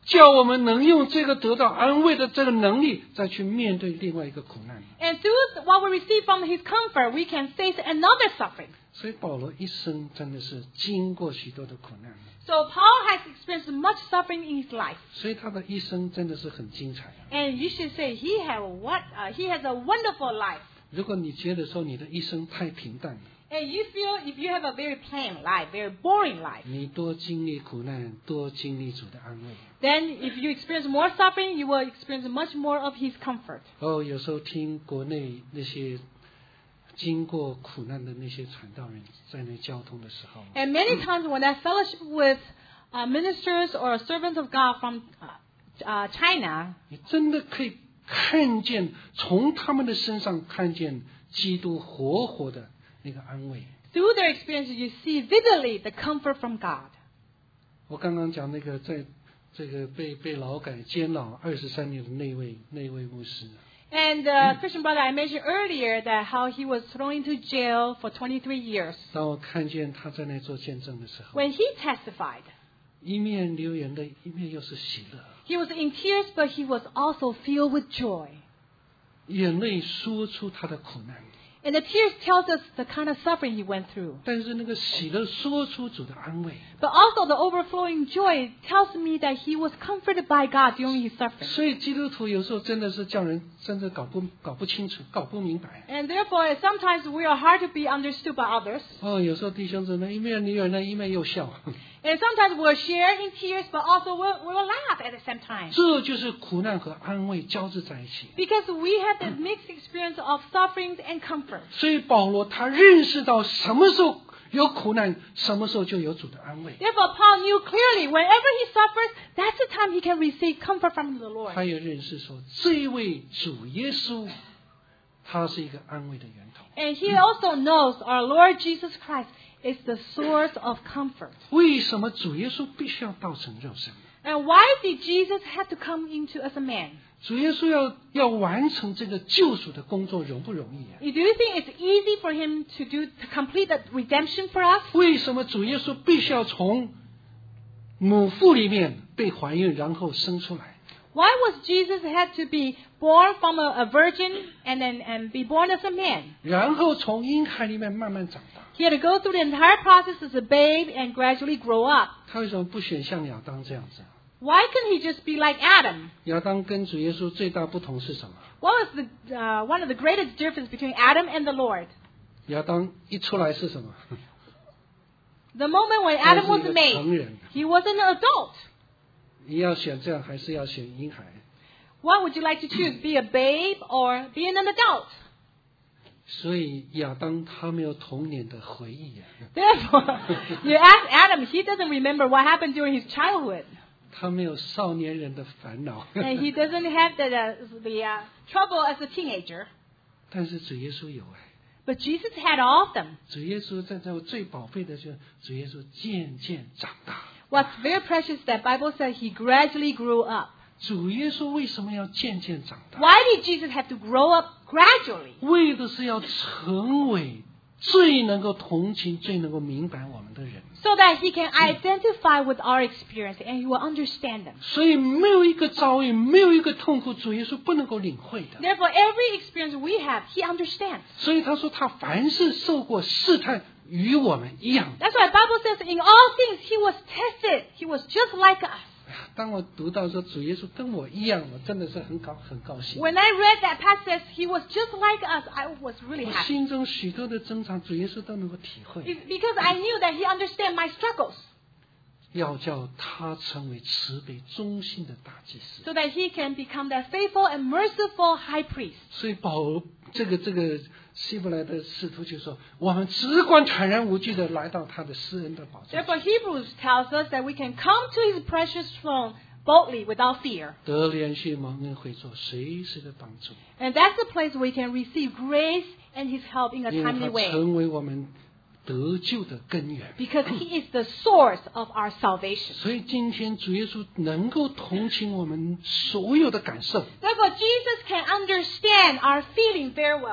叫我们能用这个得到安慰的这个能力，再去面对另外一个苦难。 And through what we receive from His comfort, we can face another suffering. 所以保罗一生真的是经过许多的苦难。 So Paul has experienced much suffering in his life. 所以他的一生真的是很精彩。 And you should say he had what uh, he has a wonderful life. 如果你觉得说你的一生太平淡了， And you feel if you have a very plain life, very boring life, 你多经历苦难，多经历主的安慰。 then if you experience more suffering, you will experience much more of His comfort. 哦，有时候听国内那些经过苦难的那些传道人在那交通的时候， And many times when I fellowship with uh, ministers or servants of God from uh, uh, China, 你真的可以看见，从他们的身上看见基督活活的那个安慰。 through their experiences, you see vividly the comfort from God. 我刚刚讲那个在这个被被劳改监牢二十三年的那位那位牧师。 And uh, Christian brother, I mentioned earlier that how he was thrown into jail for twenty-three years. 当我看见他在那做见证的时候， When he testified, 一面流眼泪，一面又是喜乐， he was in tears, but he was also filled with joy. 眼泪说出他的苦难， And the tears tells us the kind of suffering he went through. 但是那个喜乐说出主的安慰。 But also the overflowing joy tells me that he was comforted by God during his suffering. 所以基督徒有时候真的是叫人真的搞不搞不清楚，搞不明白。 And therefore, sometimes we are hard to be understood by others. 哦，有时候弟兄姊妹一面流眼泪，一面又笑， And sometimes we'll share in tears, but also we'll, we'll laugh at the same time. 这就是苦难和安慰交织在一起。 Because we have the mixed experience of sufferings and comfort. 所以保罗他认识到什么时候有苦难，什么时候就有主的安慰。 Therefore, Paul knew clearly whenever he suffers, that's the time he can receive comfort from the Lord. 他也认识说，这一位主耶稣，他是一个安慰的源头。 And he also knows our Lord Jesus Christ is the source of comfort. 为什么主耶稣必须要道成肉身？ And why did Jesus have to come into as a man? 主耶稣要要完成这个救赎的工作，容不容易啊？ Do you think it's easy for him to do to complete that redemption for us? 为什么主耶稣必须要从母腹里面被怀孕，然后生出来？ Why was Jesus had to be born from a, a virgin and then and be born as a man? 然后从婴孩里面慢慢长大。 He had to go through the entire process as a babe and gradually grow up. 他为什么不选像亚当这样子？ Why couldn't he just be like Adam? 亚当跟主耶稣最大不同是什么？ What was the uh, one of the greatest difference between Adam and the Lord? 亚当一出来是什么？ The moment when Adam was 他是一个 made, 成人。 he was an adult. 你要选这样，还是要选婴孩？ What would you like to choose? Be a babe or be an adult? 所以亚当他没有童年的回忆啊， Therefore, you ask Adam, he doesn't remember what happened during his childhood. 他没有少年人的烦恼。 And he doesn't have the, the, the uh, trouble as a teenager. 但是主耶稣有哎， But Jesus had all of them. 主耶稣在这最宝贝的就是主耶稣渐渐长大。 What's very precious that Bible says he gradually grew up. 主耶稣为什么要渐渐长大？ Why did Jesus have to grow up gradually? 为的是要成为最能够同情、最能够明白我们的人。 So that he can identify with our experience and he will understand them. 所以没有一个遭遇，没有一个痛苦，主耶稣不能够领会的。 Therefore, every experience we have, he understands. 所以他说，他凡是受过试探，与我们一样。 That's why the Bible says in all things he was tested. He was just like us. 当我读到说主耶稣跟我一样，我真的是很高很高兴。 When I read that passage, he was just like us. I was really 我 happy. 心中许多的挣扎，主耶稣都能够体会。 It's because I knew that he understands my struggles. 要叫他成为慈悲忠心的大祭司。 So that he can become that faithful and merciful high priest. 所以保罗这个这个希伯来的使徒就说，我们只管坦然无惧的来到他的施恩的宝座。 Therefore, Hebrews tells us that we can come to his precious throne boldly without fear. 得连续蒙恩会做随时的帮助， And that's the place we can receive grace and his help in a 因为 timely 他 way. 成为我们得救的根源。 Because he is the source of our salvation. 所以今天主耶稣能够同情我们所有的感受， Therefore, Jesus can understand our feeling very well.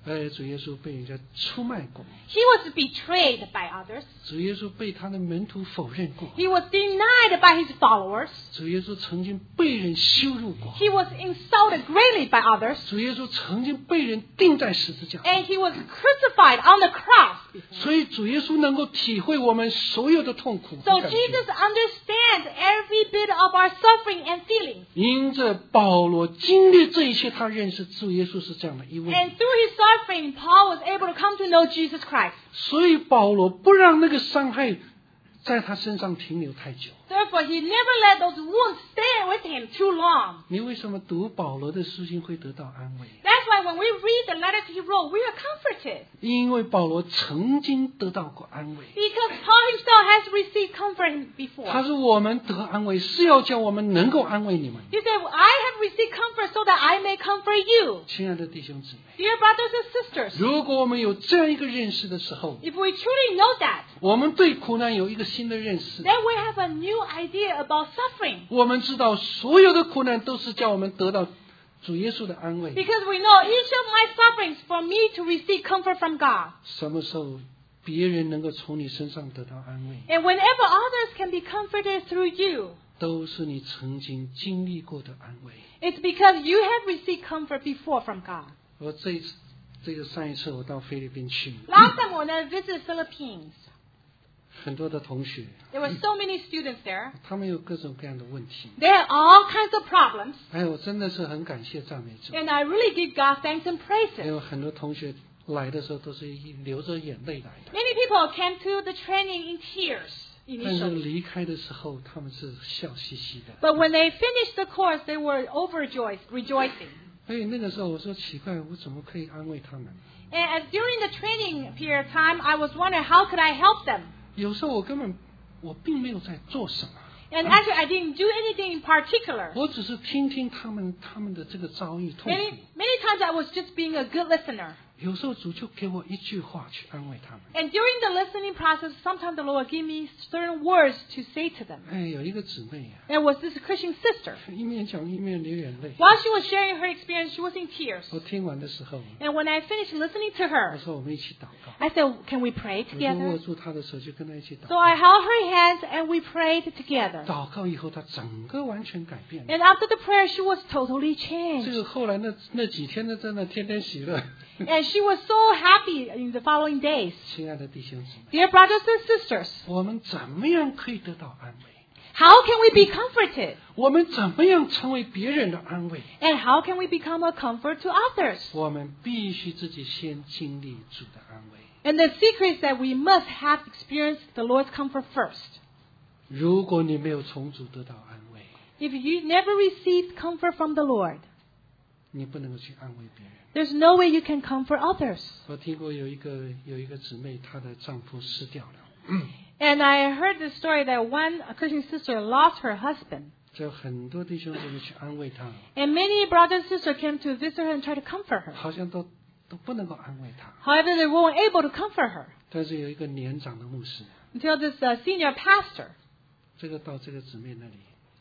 哎，主耶稣被人家出卖过， He was betrayed by others. 主耶稣被他的门徒否认过， He was denied by his followers. 主耶稣曾经被人羞辱过， He was insulted greatly by others. 主耶稣曾经被人钉在十字架， And he was crucified on the cross before. 所以主耶稣能够体会我们所有的痛苦和 So 感觉。 Jesus understands every bit of our suffering and feelings. 因着保罗经历这一切，他认识主耶稣是这样的一位， And through his suffering, Paul was able to come to know Jesus Christ. 所以保罗不让那个伤害在他身上停留太久。 Therefore, he never let those wounds stay with him too long. 你为什么读保罗的书信会得到安慰？ That's why when we read the letters he wrote, we are comforted. 因为保罗曾经得到过安慰。 Because Paul himself has received comfort 他 before. 说我们得安慰是要叫我们能够安慰你们。 He said, I have received comfort so that I may comfort you. 亲爱的弟兄姊妹， Dear brothers and sisters, 如果我们有这样一个认识的时候， if we truly know that, 我们对苦难有一个新的认识， then we have a new idea about suffering. 我们知道所有的苦难都是叫我们得到主耶稣的安慰。 Because we know each of my sufferings for me to receive comfort from God. 什么时候别人能够从你身上得到安慰， And whenever others can be comforted through you, 都是你曾经经历过的安慰。 it's because you have received comfort before from God. 我这一次，这个上一次我到菲律宾去， Last time when I visited Philippines, 很多的同学， there were so many students there. 他们有各种各样的问题。 They had all kinds of problems. 哎，我真的是很感谢赞美主， And I really give God thanks and 因 praises. 为很多同学来的时候都是流着眼泪来的， Many people came to the training in tears 但是 initially. 离开的时候他们是笑嘻嘻的。 But when they finished the course, they were overjoyed, rejoicing. 所以那个时候我说奇怪，我怎么可以安慰他们？ And as during the training period of time, I was wondering how could I help them? 有时候我根本我并没有在做什么， And actually, I didn't do anything in particular. 我只是听听他们他们的这个遭遇痛 Many, 苦。 many times I was just being a good listener. 有时候主就给我一句话去安慰他们。 And during the listening process, sometimes the Lord gave me certain words to say to them. 哎，有一个姊妹啊， There was this Christian sister. 一面讲一面流眼泪。 While she was sharing her experience, she was in tears. 我听完的时候， And when I finished listening to 我 her, 说我们一起祷告。 I said, can we pray 我就握 together? 住她的手，就跟她一起祷 So 告。 I held her hands and we prayed together. 祷告以后，她整个完全改变了。 And after the prayer, she was totally 这 changed. 个后来那那几天呢，真的天天喜乐。 And she was so happy in the following days. 亲爱的弟兄姊妹， Dear brothers and sisters, 我们怎么样可以得到安慰？ how can we be comforted? 我们怎么样成为别人的安慰？ And how can we become a comfort to others? 我们必须自己先经历主的安慰。 And the secret is that we must have experienced the Lord's comfort first. 如果你没有从主得到安慰， If you never received comfort from the Lord, 你不能够去安慰别人。 there's no way you can comfort others. 我听过有一个有一个姊妹，她的丈夫失掉了， And I heard the story that one Christian sister lost her husband. 就很多弟兄姊妹去安慰她， And many brothers and sisters came to visit her and try to comfort her. 好像都都不能够安慰她。 However, they weren't able to comfort her 但是有一个年长的牧师， until this uh, senior pastor 这个到这个姊妹那里，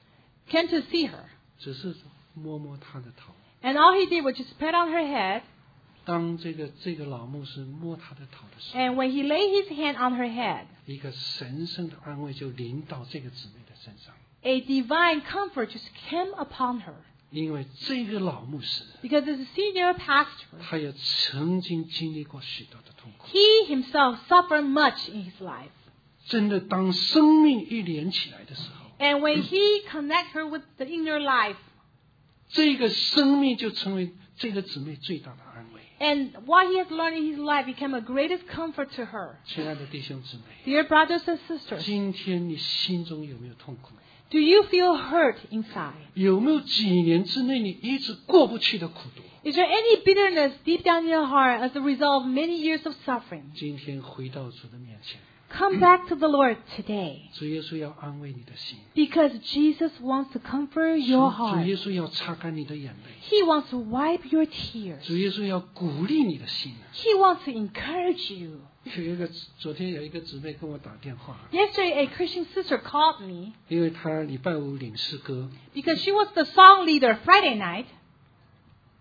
came to see her. 只是摸摸她的头。 And all he did was just pat on her head. 当这个这个老牧师摸她的头的时候， And when he laid his hand on her head, 一个神圣的安慰就临到这个姊妹的身上， a divine comfort just came upon her. 因为这个老牧师， Because as a senior pastor, 他也曾经经历过许多的痛苦。 he himself suffered much in his life. 真的，当生命一连起来的时候， And when he connected her with the inner life, 这个生命就成为这个姊妹最大的安慰。 and what he has learned in his life became a greatest comfort to her. 亲爱的弟兄姊妹， Dear brothers and sisters, 今天你心中有没有痛苦？ do you feel hurt inside? 有没有几年之内你一直过不去的苦毒？ Is there any bitterness deep down in your heart as a result of many years of suffering? 今天回到主的面前， Come back to the Lord today, 主耶稣要安慰你的心， because Jesus wants to comfort 主 your 主 heart. 耶稣要擦干你的眼泪， He wants to wipe your tears. 主耶稣要鼓励你的心。 He wants to encourage you. 有一个昨天有一个姊妹跟我打电话， Yesterday, a Christian sister called me 因为她礼拜五领诗歌， because she was the song leader Friday night.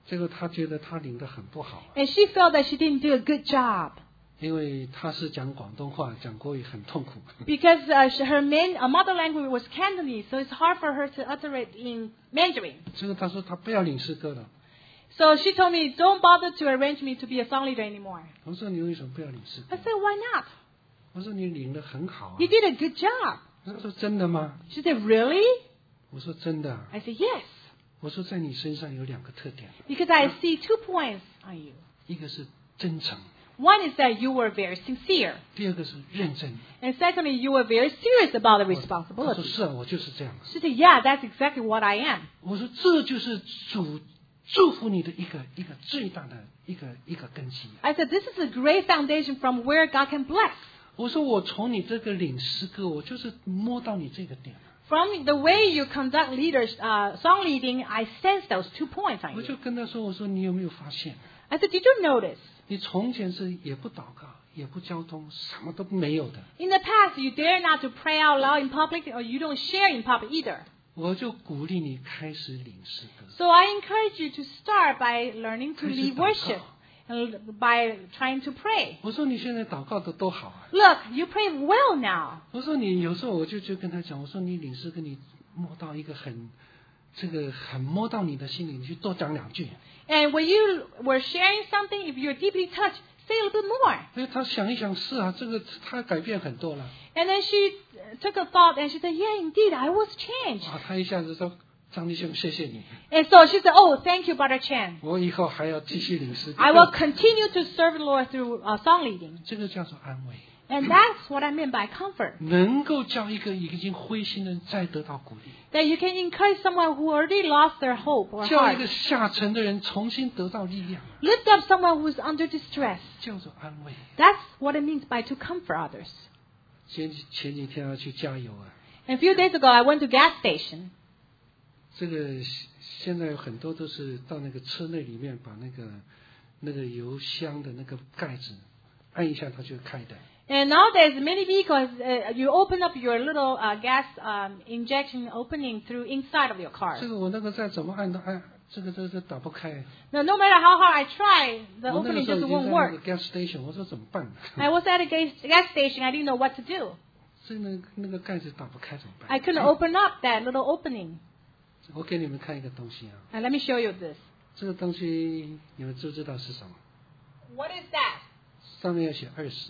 这个他觉得他领得很不好， And she felt that she didn't do a good job. 因为他是讲广东话，讲国语很痛苦。 Because uh, she- her main uh, mother language was Cantonese, so it's hard for her to utter it in Mandarin. 这个他说他不要领诗歌了。 So she told me, don't bother to arrange me to be a song leader anymore. 我说你为什么不要领诗歌 I？ said, why not? 我说你领得很好啊。 You did a good job. 他说真的吗？ She said, really? 我说真的啊。 I said, yes. 我说在你身上有两个特点， Because I see two points on you. 一个是真诚， One is that you were very sincere. 第二个是认真。 And secondly, you were very serious about the 他说 responsibility. 是啊，我就是这样。 She said, yeah, that's exactly what I am. 我说这就是主祝福你的一个一个最大的一个一个根基。 I said, this is a great foundation from where God can bless. 我说我从你这个领诗歌，我就是摸到你这个点。 From the way you conduct leaders, uh, song leading, I sense those two points on 我 you. 就跟他说，我说你有没有发现， I said, did you notice? 你从前是也不祷告，也不交通，什么都没有的。 In the past, you dare not to pray out loud in public, or you don't share in public either. 我就鼓励你开始领诗歌， So I encourage you to start by learning to 开始 lead 祷 worship 告。 and by trying to pray. 我说你现在祷告的都好啊。 Look, you pray well now. 我说你有时候我就就跟他讲，我说你领诗歌你摸到一个很这个很摸到你的心里，你去多讲两句。 And when you were sharing something, if you're deeply touched, say a little bit more. 哎，他想一想，是啊，这个他改变很多了。 And then she uh, took a thought and she said, yeah, indeed, I was changed. 啊，他一下子说：“张弟兄，谢谢你， And so she said, oh, thank you, Brother Chan. 我以后还要继续领诗歌。” I will continue to serve the Lord through uh, song leading. 这个叫做安慰， And that's what I meant by comfort. 能够叫一个已经灰心的人再得到鼓励， That you can encourage someone who already lost their hope or 叫一 heart. 个下沉的人重新得到力量， Lift up someone who's under distress. 叫做安慰。 That's what it means by to comfort others. 前几前几天要去加油啊， And a few days ago, I went to gas station. 这个现在有很多都是到那个车内里面把那个那个油箱的那个盖子按一下，它就开的。 And nowadays, many vehicles, uh, you open up your little uh, gas um, injection opening through inside of your car. 这个我那个再怎么按都按，这个这这打不开。 Now, no matter how hard I try, the 我那个 opening 时候 just 已经 won't 在那 work. 个 gas station，我说怎么办？ I was at a gas, gas station. I didn't know what to do. 这那那个盖子打不开怎么办？ I couldn't open up that little opening. 我给你们看一个东西啊， And let me show you this. 这个东西你们知不知道是什么？ What is that? 上面要写二十。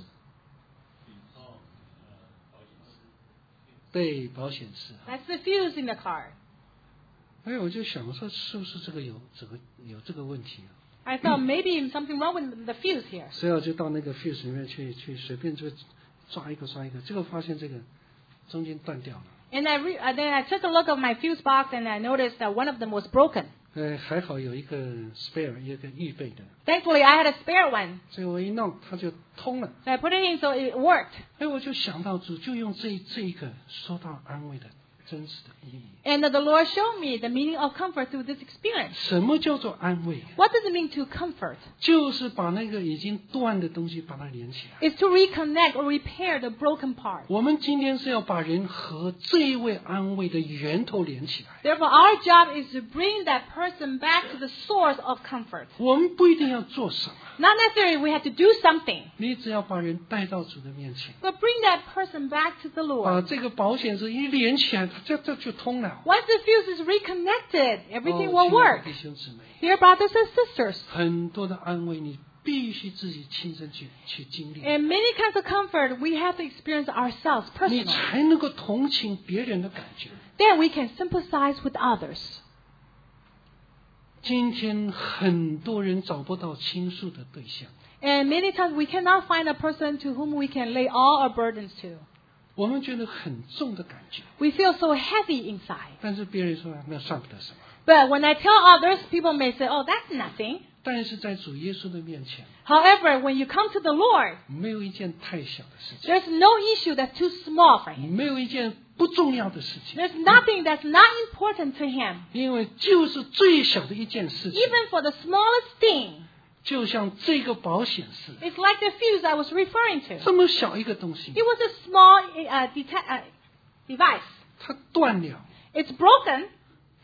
对，保险丝。 That's the fuse in the car. 哎，我就想说，是不是这个有这个有这个问题啊？ I thought maybe something wrong with the fuse here. 所以我就到那个 fuse 里面去去随便就抓一个抓一个，结果发现这个中间断掉了。 And I re- uh, then I took a look at my fuse box and I noticed that one of them was broken. 呃，还好有一个 spare， 有一个预备的， Thankfully, I had a spare one. 所以我一弄它就通了。 So I put it in so it worked. 哎，我就想到主就用这这一个说到安慰的真实的意义。 And the Lord showed me the meaning of comfort through this experience. 什么叫做安慰？ What does it mean to comfort? 就是把那个已经断的东西把它连起来。 It's to reconnect or repair the broken part. 我们今天是要把人和这一位安慰的源头连起来。 Therefore, our job is to bring that person back to the source of comfort. 我们不一定要做什么， Not necessarily we have to do something, 你只要把人带到主的面前， but bring that person back to the 把 Lord. 这个保险丝一连起来，它这这就通了。 Once the fuse is reconnected, everything 哦 will 亲爱 work. 的弟兄姊妹， Dear brothers and sisters, 很多的安慰你必须自己亲身去去经历， in many kinds of comfort, we have to experience ourselves 你 personally. 才能够同情别人的感觉。 Then we can sympathize with others. 今天很多人找不到倾诉的对象， And many times we cannot find a person to whom we can lay all our burdens to. 我们觉得很重的感觉， We feel so heavy inside. 但是别人说那算不得什么。 But when I tell others, people may say, oh, that's nothing. 但是在主耶稣的面前， However, when you come to the Lord, 没有一件太小的事情， there's no issue that's too small for Him. 没有一件不重要的事情， There's nothing that's not important to Him. 因为就是最小的一件事情， Even for the smallest thing, 就像这个保险丝， it's like the fuse I was referring to. 这么小一个东西 It，was a small uh, deta- uh, device. 它断了， It's broken,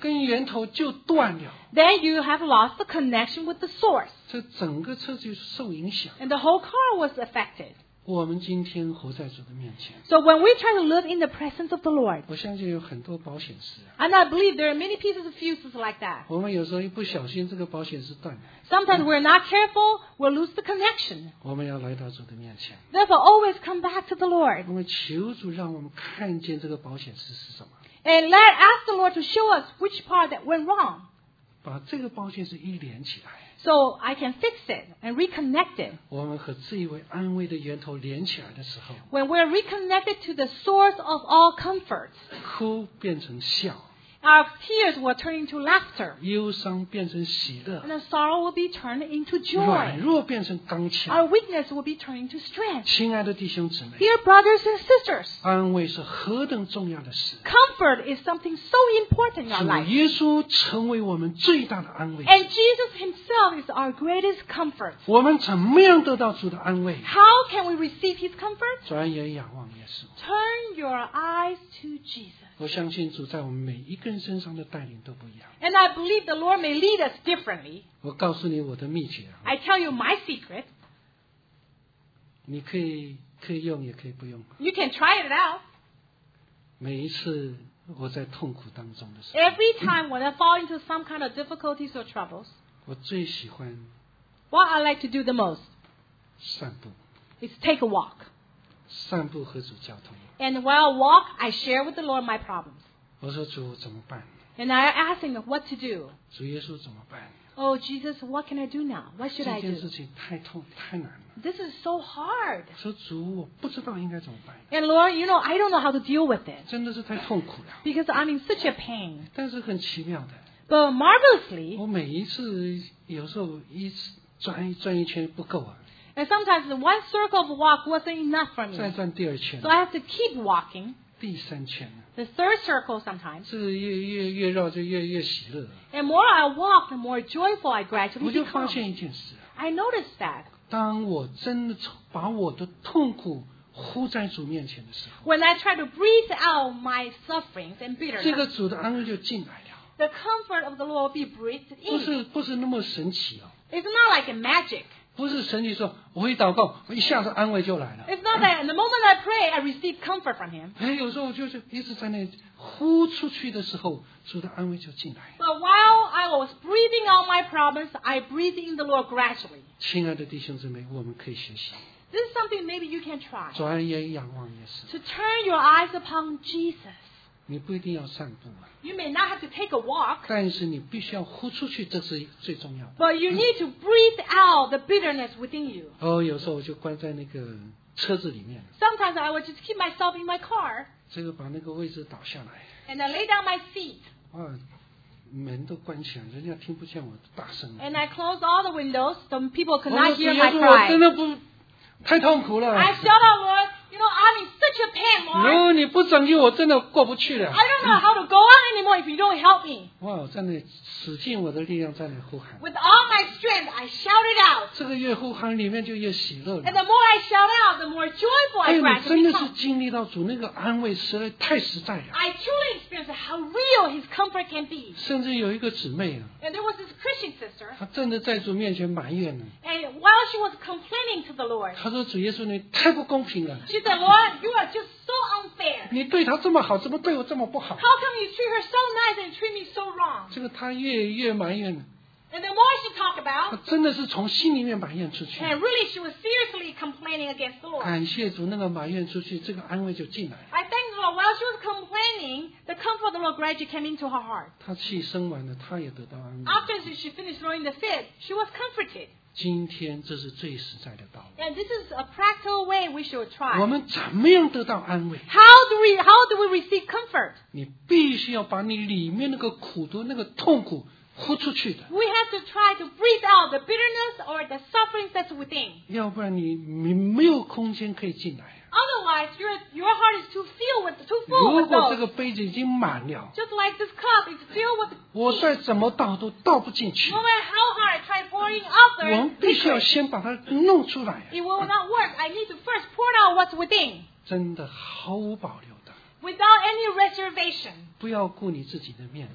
跟源头就断了， then you have lost the connection with the source. 这整个车就受影响。 And the whole car was affected. 我们今天活在主的面前， So when we try to live in the presence of the Lord, 我相信有很多保险丝啊， and I believe there are many pieces of fuses like that. 我们有时候一不小心，这个保险丝断了， Sometimes we're not careful, we'll lose the connection. 我们要来到主的面前， Therefore, always come back to the Lord. 我们求主让我们看见这个保险丝是什么， And let ask the Lord to show us which part that went wrong, 把这个保险丝一连起来， so I can fix it and reconnect it. 我们和这一位安慰的源头连起来的时候， When we're reconnected to the source of all comfort, 哭变成笑， our tears will turn into laughter, 忧伤变成喜乐 and，the sorrow will be turned into 软 joy. 弱变成刚强。 Our weakness will be turned into strength. 亲爱的弟兄姊妹， Dear brothers and sisters, 安慰是何等重要的事！ comfort is something so important in our 主 life. 耶稣成为我们最大的安慰。 And Jesus himself is our greatest comfort. 我们怎么样得到主的安慰？ How can we receive his comfort? 转眼仰望耶稣。 Turn your eyes to Jesus. 我相信主在我们每一个人身上的带领都不一样。 And I believe the Lord may lead us differently. 我告诉你我的秘诀啊， I tell you my secret. 你可以可以用，也可以不用。 You can try it out. 每一次我在痛苦当中的时候， Every time when I fall into some kind of difficulties or troubles, 我最喜欢 what I like to do the most 散步， is take a walk. 散步和主交通。 And while I walk, I share with the Lord my problems. 我说主怎么办？ And I ask him what to do. 主耶稣怎么办？ Oh, Jesus, what can I do now? What should 这 I 件 do? 事情太痛太难了。 This is so hard. 说主，我不知道应该怎么办， And Lord, you know, I don't know how to deal with it 真的是太痛苦了。 because I'm in such a pain. 但是很奇妙的， But marvelously, 我每一次有时候一次转一转一圈不够啊， and sometimes the one circle of walk wasn't enough for 再 me. 转第二圈 So，I have to keep walking. 第三圈， The third circle sometimes. 这个越越越绕就越越喜乐。 And more I walk, the more joyful I 我 gradually 就发 become. 现一件事啊， I noticed that 当我真的把我的痛苦呼在主面前的时候， when I try to breathe out my sufferings and 这个 bitterness, 主的安慰就进来了， the comfort of the Lord will be breathed 不 in. 是不是那么神奇哦， It's not like a magic. 不是神奇说我一祷告，我一下子安慰就来了。 It's not that the moment I pray, I receive comfort from Him. 哎，有时候就是一直在那呼出去的时候，主的安慰就进来。 But while I was breathing out my problems, I breathed in the Lord gradually. 亲爱的弟兄姊妹，我们可以学习， This is something maybe you can try. 转眼仰望耶稣。 To turn your eyes upon Jesus. 你不一定要散步啊， You may not have to take a walk, 但是你必须要呼出去，这是最重要的。 but you need to breathe out the bitterness within you. 哦，有时候我就关在那个车子里面， Sometimes I would just keep myself in my car 这个把那个位置倒下来， and I lay down my feet 哇，门都关起来，人家听不见我大声。 and I close all the windows so people 我 could 说 not 主 hear 耶 my 稣，我真 cry. 的不太痛苦了。 I shout out, Lord, you know, I'm in such a pain, 如 Lord. 果你不拯救我，真的过不去了 I。don't know how to go on anymore if you don't help me. 哇，我在那使尽我的力量在那呼喊， With all my strength, I shout it out. 这个越呼喊里面就越喜乐 And 了。 the more I shout out, the more joyful 哎 I 呦，你真 gradually 的是 become. 经历到主那个安慰，实在太实在了。 I truly experienced how real His comfort can be. 甚至有一个姊妹啊， And there was this Christian sister, 她真的在主面前埋怨呢。 and while she was complaining to the Lord, 她说：“主耶稣，你太不公平了！ she said, Lord, you are just so unfair. 你对她这么好，怎么对我这么不好 How come you treat her so nice and treat me so wrong?？” 这个她越越埋怨呢， And the more she talked 她 about, 真的是从心里面埋怨出去。 and really she was seriously complaining against the Lord. 感谢主，那个埋怨出去，这个安慰就进来了。 I thank the Lord. While she was complaining, the comfort of the Lord gradually came into her heart. 她气生完了，她也得到安慰。 After she finished throwing the fit, she was comforted. 今天这是最实在的道理。 And this is a practical way we should 我 try. 们怎么样得到安慰？ How do we how do we receive comfort? 你必须要把你里面那个苦毒、那个痛苦呼出去的， We have to try to breathe out the bitterness or the sufferings that's within. 要不然你你没有空间可以进来。 Otherwise, your your heart is too filled with too full 如 with 果这 those. 个杯子已经满了， Just like this cup is filled with 我再怎么倒都倒不进去 no。matter how hard I try pouring out 我们 the 必须要 liquid, 先把它弄出来， it will not work. I need to first pour out what's within 真的毫无保留的， without any reservation. 不要顾你自己的面子，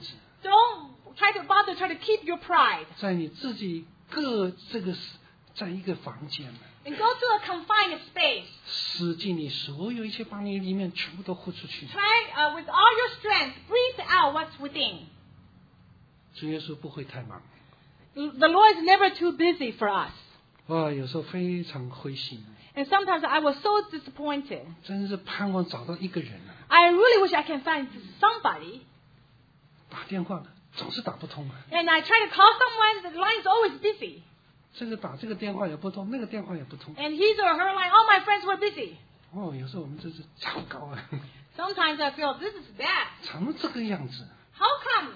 don't try to bother try to keep your pride. 在你自己各这个在一个房间 And go to a confined space. 使尽你所有一切，把你里面全部都呼出去。 Try uh, with all your strength, breathe out what's within. 主耶稣不会太忙。 The Lord is never too busy for us. 哇，有时候非常灰心， And sometimes I was so disappointed. 真是盼望找到一个人啊， I really wish I can find somebody. 打电话的总是打不通啊， And I try to call someone, the line is always busy. 这个打这个电话也不通，那个电话也不通。 And his or her line, all my friends were busy. 哦，有时候我们真是糟糕啊， Sometimes I feel this is bad. 怎么这个样子？ How come?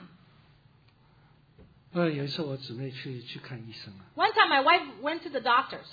呃，有一次我姊妹去去看医生啊， One time my wife went to the doctor's.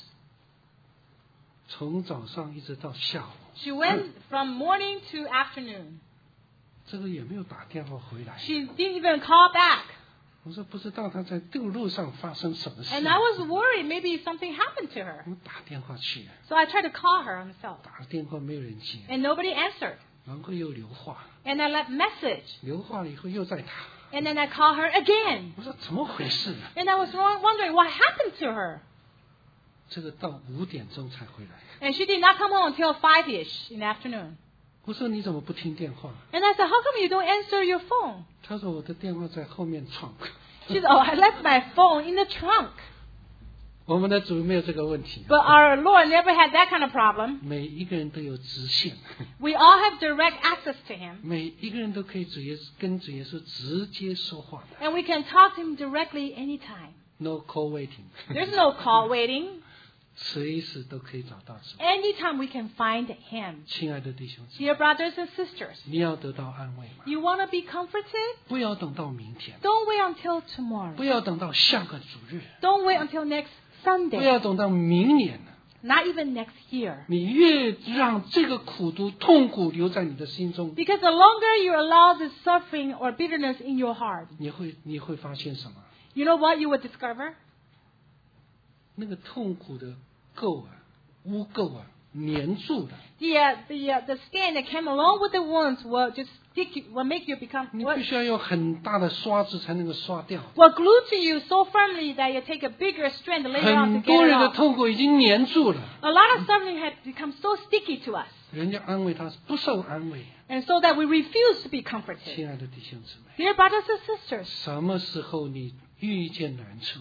从早上一直到下午， She went from morning to afternoon. 这个也没有打电话回来。 She didn't even call back. 我说不知道她在路路上发生什么事。 And I was worried maybe something happened to her. 我打电话去， So I tried to call her on the cell. 打电话没有人接， And nobody answered. 然后又留话， And I left message. 留话了以后又再打。 And then I called her again. 我说怎么回事呢？ And I was wondering what happened to her. 这个到五点钟才回来。 And she did not come home until five-ish in the afternoon. 我说你怎么不听电话？ And I said, how come you don't answer your phone? 他说我的电话在后面闯。 She said, oh, I left my phone in the trunk. 我们的主没有这个问题， But our Lord never had that kind of problem. 每一个人都有直线， We all have direct access to Him. 每一个人都可以主耶稣跟主耶稣直接说话的 And we can talk to Him directly anytime. ，no call waiting， There's no call waiting. 随时都可以找到主。 Anytime we can find Him. 亲爱的弟兄姊妹， Dear brothers and sisters, 你要得到安慰吗？ you want to be comforted? 不要等到明天， Don't wait until tomorrow. 不要等到下个主日， Don't wait until next 不 Sunday. 要等到明年。 Not even next year. 你越让这个苦毒、痛苦留在你的心中， Because the longer you allow this suffering or bitterness in your heart, 你会你会发现什么？ you know what you would discover? 那个痛苦的垢啊、污垢啊，粘住的。 The, uh, the, uh, the skin that came along with the wounds will just stick you, will make you become, 你 will, 必须要用很大的刷子才能够刷掉。 will glue to you so firmly that you take a bigger strand later on 很 to 多 get it 人的 off. 痛苦已经粘住了， A lot of suffering has become so sticky to us. 人家安慰他不受安慰。 And so that we refuse to be comforted. 亲爱的弟兄姊妹， Dear brothers and sisters, 什么时候你遇见难处？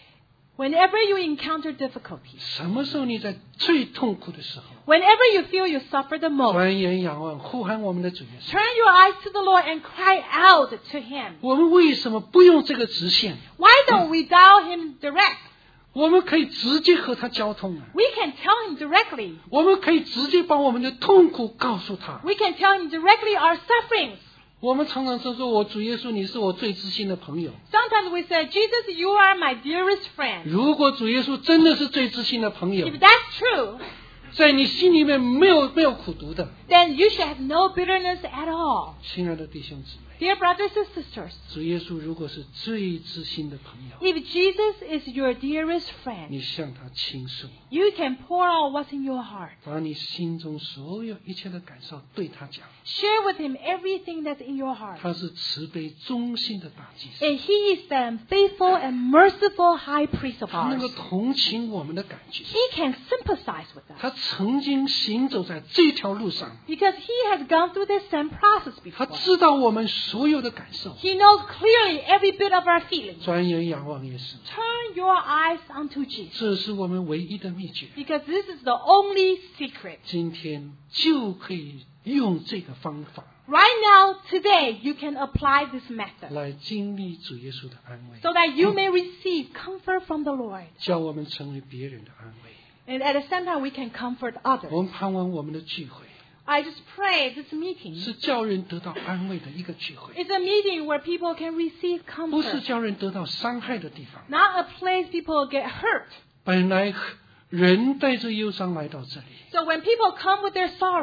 whenever you encounter difficulties, 什么时候你在最痛苦的时候？ whenever you feel you suffer the most, 转眼仰望，呼喊我们的主耶稣。 turn your eyes to the Lord and cry out to Him. 我们为什么不用这个直线？ Why don't we dial Him direct? 我们可以直接和他交通啊！ We can tell Him directly. 我们可以直接把我们的痛苦告诉他。 We can tell Him directly our sufferings. 我们常常说说我主耶稣，你是我最知心的朋友。 Sometimes we say, Jesus, you are my dearest friend. 如果主耶稣真的是最知心的朋友， If that's true, 在你心里面没有没有苦毒的， then you should have no bitterness at all. 亲爱的弟兄姊妹， Dear brothers and sisters, 主耶稣如果是最知心的朋友， if Jesus is your dearest friend, 你向他倾诉， you can pour out what's in your heart. 把你心中所有一切的感受对他讲。 Share with Him everything that's in your heart. 他是慈悲忠心的大祭司， And He is the faithful and merciful high priest of 他能 ours. 够同情我们的感觉。 He can sympathize with us 他曾经行走在这条路上， because He has gone through the same process 他 before. 知道我们所有的感受。 He knows clearly every bit of our feelings. 转眼仰望耶稣， Turn your eyes unto Jesus 这是我们唯一的秘诀。 because this is the only secret. 今天就可以用这个方法 Right now, today, you can apply this method 来经历主耶稣的安慰， so that you may receive comfort from the Lord. 叫我们成为别人的安慰。 And at the same time, we can comfort others. 我们盼望我们的聚会 I just pray this meeting 是叫人得到安慰的一个聚会， is a meeting where people can receive 不是 comfort, 叫人得到伤害的地方。 not a place people get hurt. 本来人带着忧伤来到这里， So when people come with their sorrows,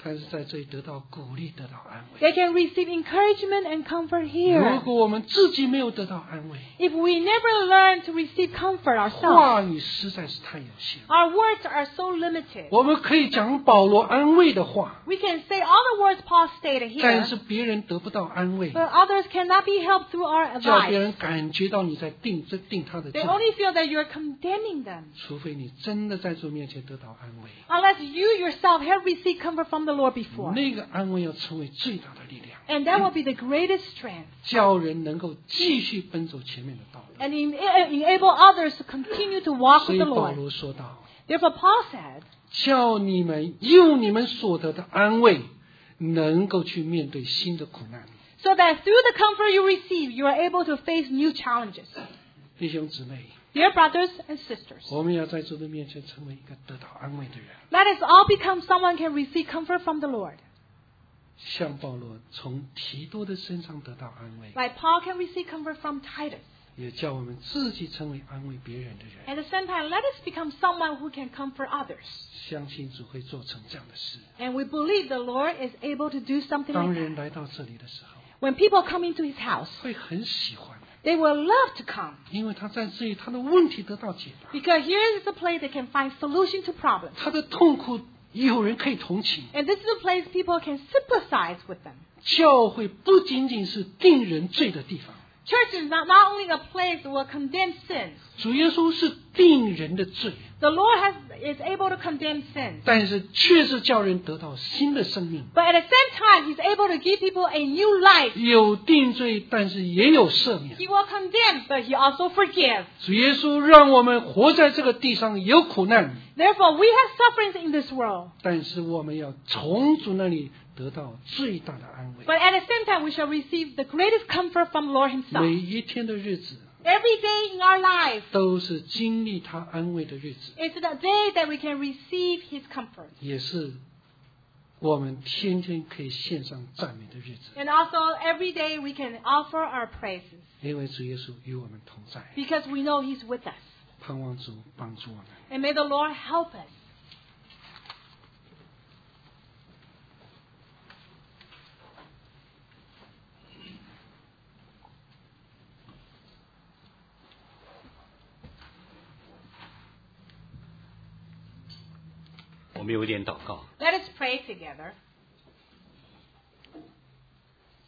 但是在这里得到鼓励，得到安慰。 They can receive encouragement and comfort 如 here. 果我们自己没有得到安慰， If we never learn to receive comfort ourselves, 话语实在是太有限。 our words are so limited. 我们可以讲保罗安慰的话， We can say all the words Paul stated 但 here, 是别人得不到安慰， but others cannot be helped through our 叫别 advice. 人感觉到你在定这定他的 They 罪， only feel that you're condemning them. 除非你真的在主面前得到安慰， Unless you yourself have received comfort from the Lord before. 那个安慰要成为最大的力量， And that will be the greatest strength. 叫人能够继续奔走前面的道路。 And en- enable others to continue to walk 所 with 以 the 保 Lord. 罗说道， Therefore, Paul said, 叫你们用你们所得的安慰，能够去面对新的苦难。 so that through the comfort you receive, you are able to face new challenges. 弟兄姊妹， Dear brothers and sisters, 我们要在主的面前成为一个得到安慰的人， let us all become someone who can receive comfort from the Lord. 像保罗从提多的身上得到安慰， Like Paul can receive comfort from Titus. 也叫我们自己成为安慰别人的人。 At the same time, let us become someone who can comfort others. 相信主会做成这样的事。 And we believe the Lord is able to do something 当 like 人 that. 来到这里的时候， When people come into his house, 会很喜欢， they will love to come. 因为他在这里他的问题得到解答， Because here is a place they can find solution to problems. 他的痛苦有人可以同情。 And this is a place people can sympathize with them. 教会不仅仅是定人罪的地方， Church is not, not only a place that will condemn sins. 主耶稣是定人的罪， The Lord has, is able to condemn sins. 但是却是叫人得到新的生命。 But at the same time, He's able to give people a new life. 有定罪，但是也有赦免。 He will condemn, but He also forgives. 主耶稣让我们活在这个地上有苦难， Therefore, we have sufferings in this world. 但是我们要从主那里得到最大的安慰。 But at the same time, we shall receive the greatest comfort from the Lord 每 Himself. 一天的日子 Every day in our life 都是经历他安慰的日子， is the day that we can receive His comfort. 也是我们天天可以献上赞美的日子。 And also, every day we can offer our praises. 因为主耶稣与我们同在， Because we know He's with us. 盼望主帮助我们。 And may the Lord help us. 我们有一点祷告。 Let us pray together.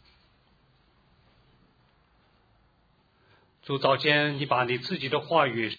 主，早间你把你自己的话语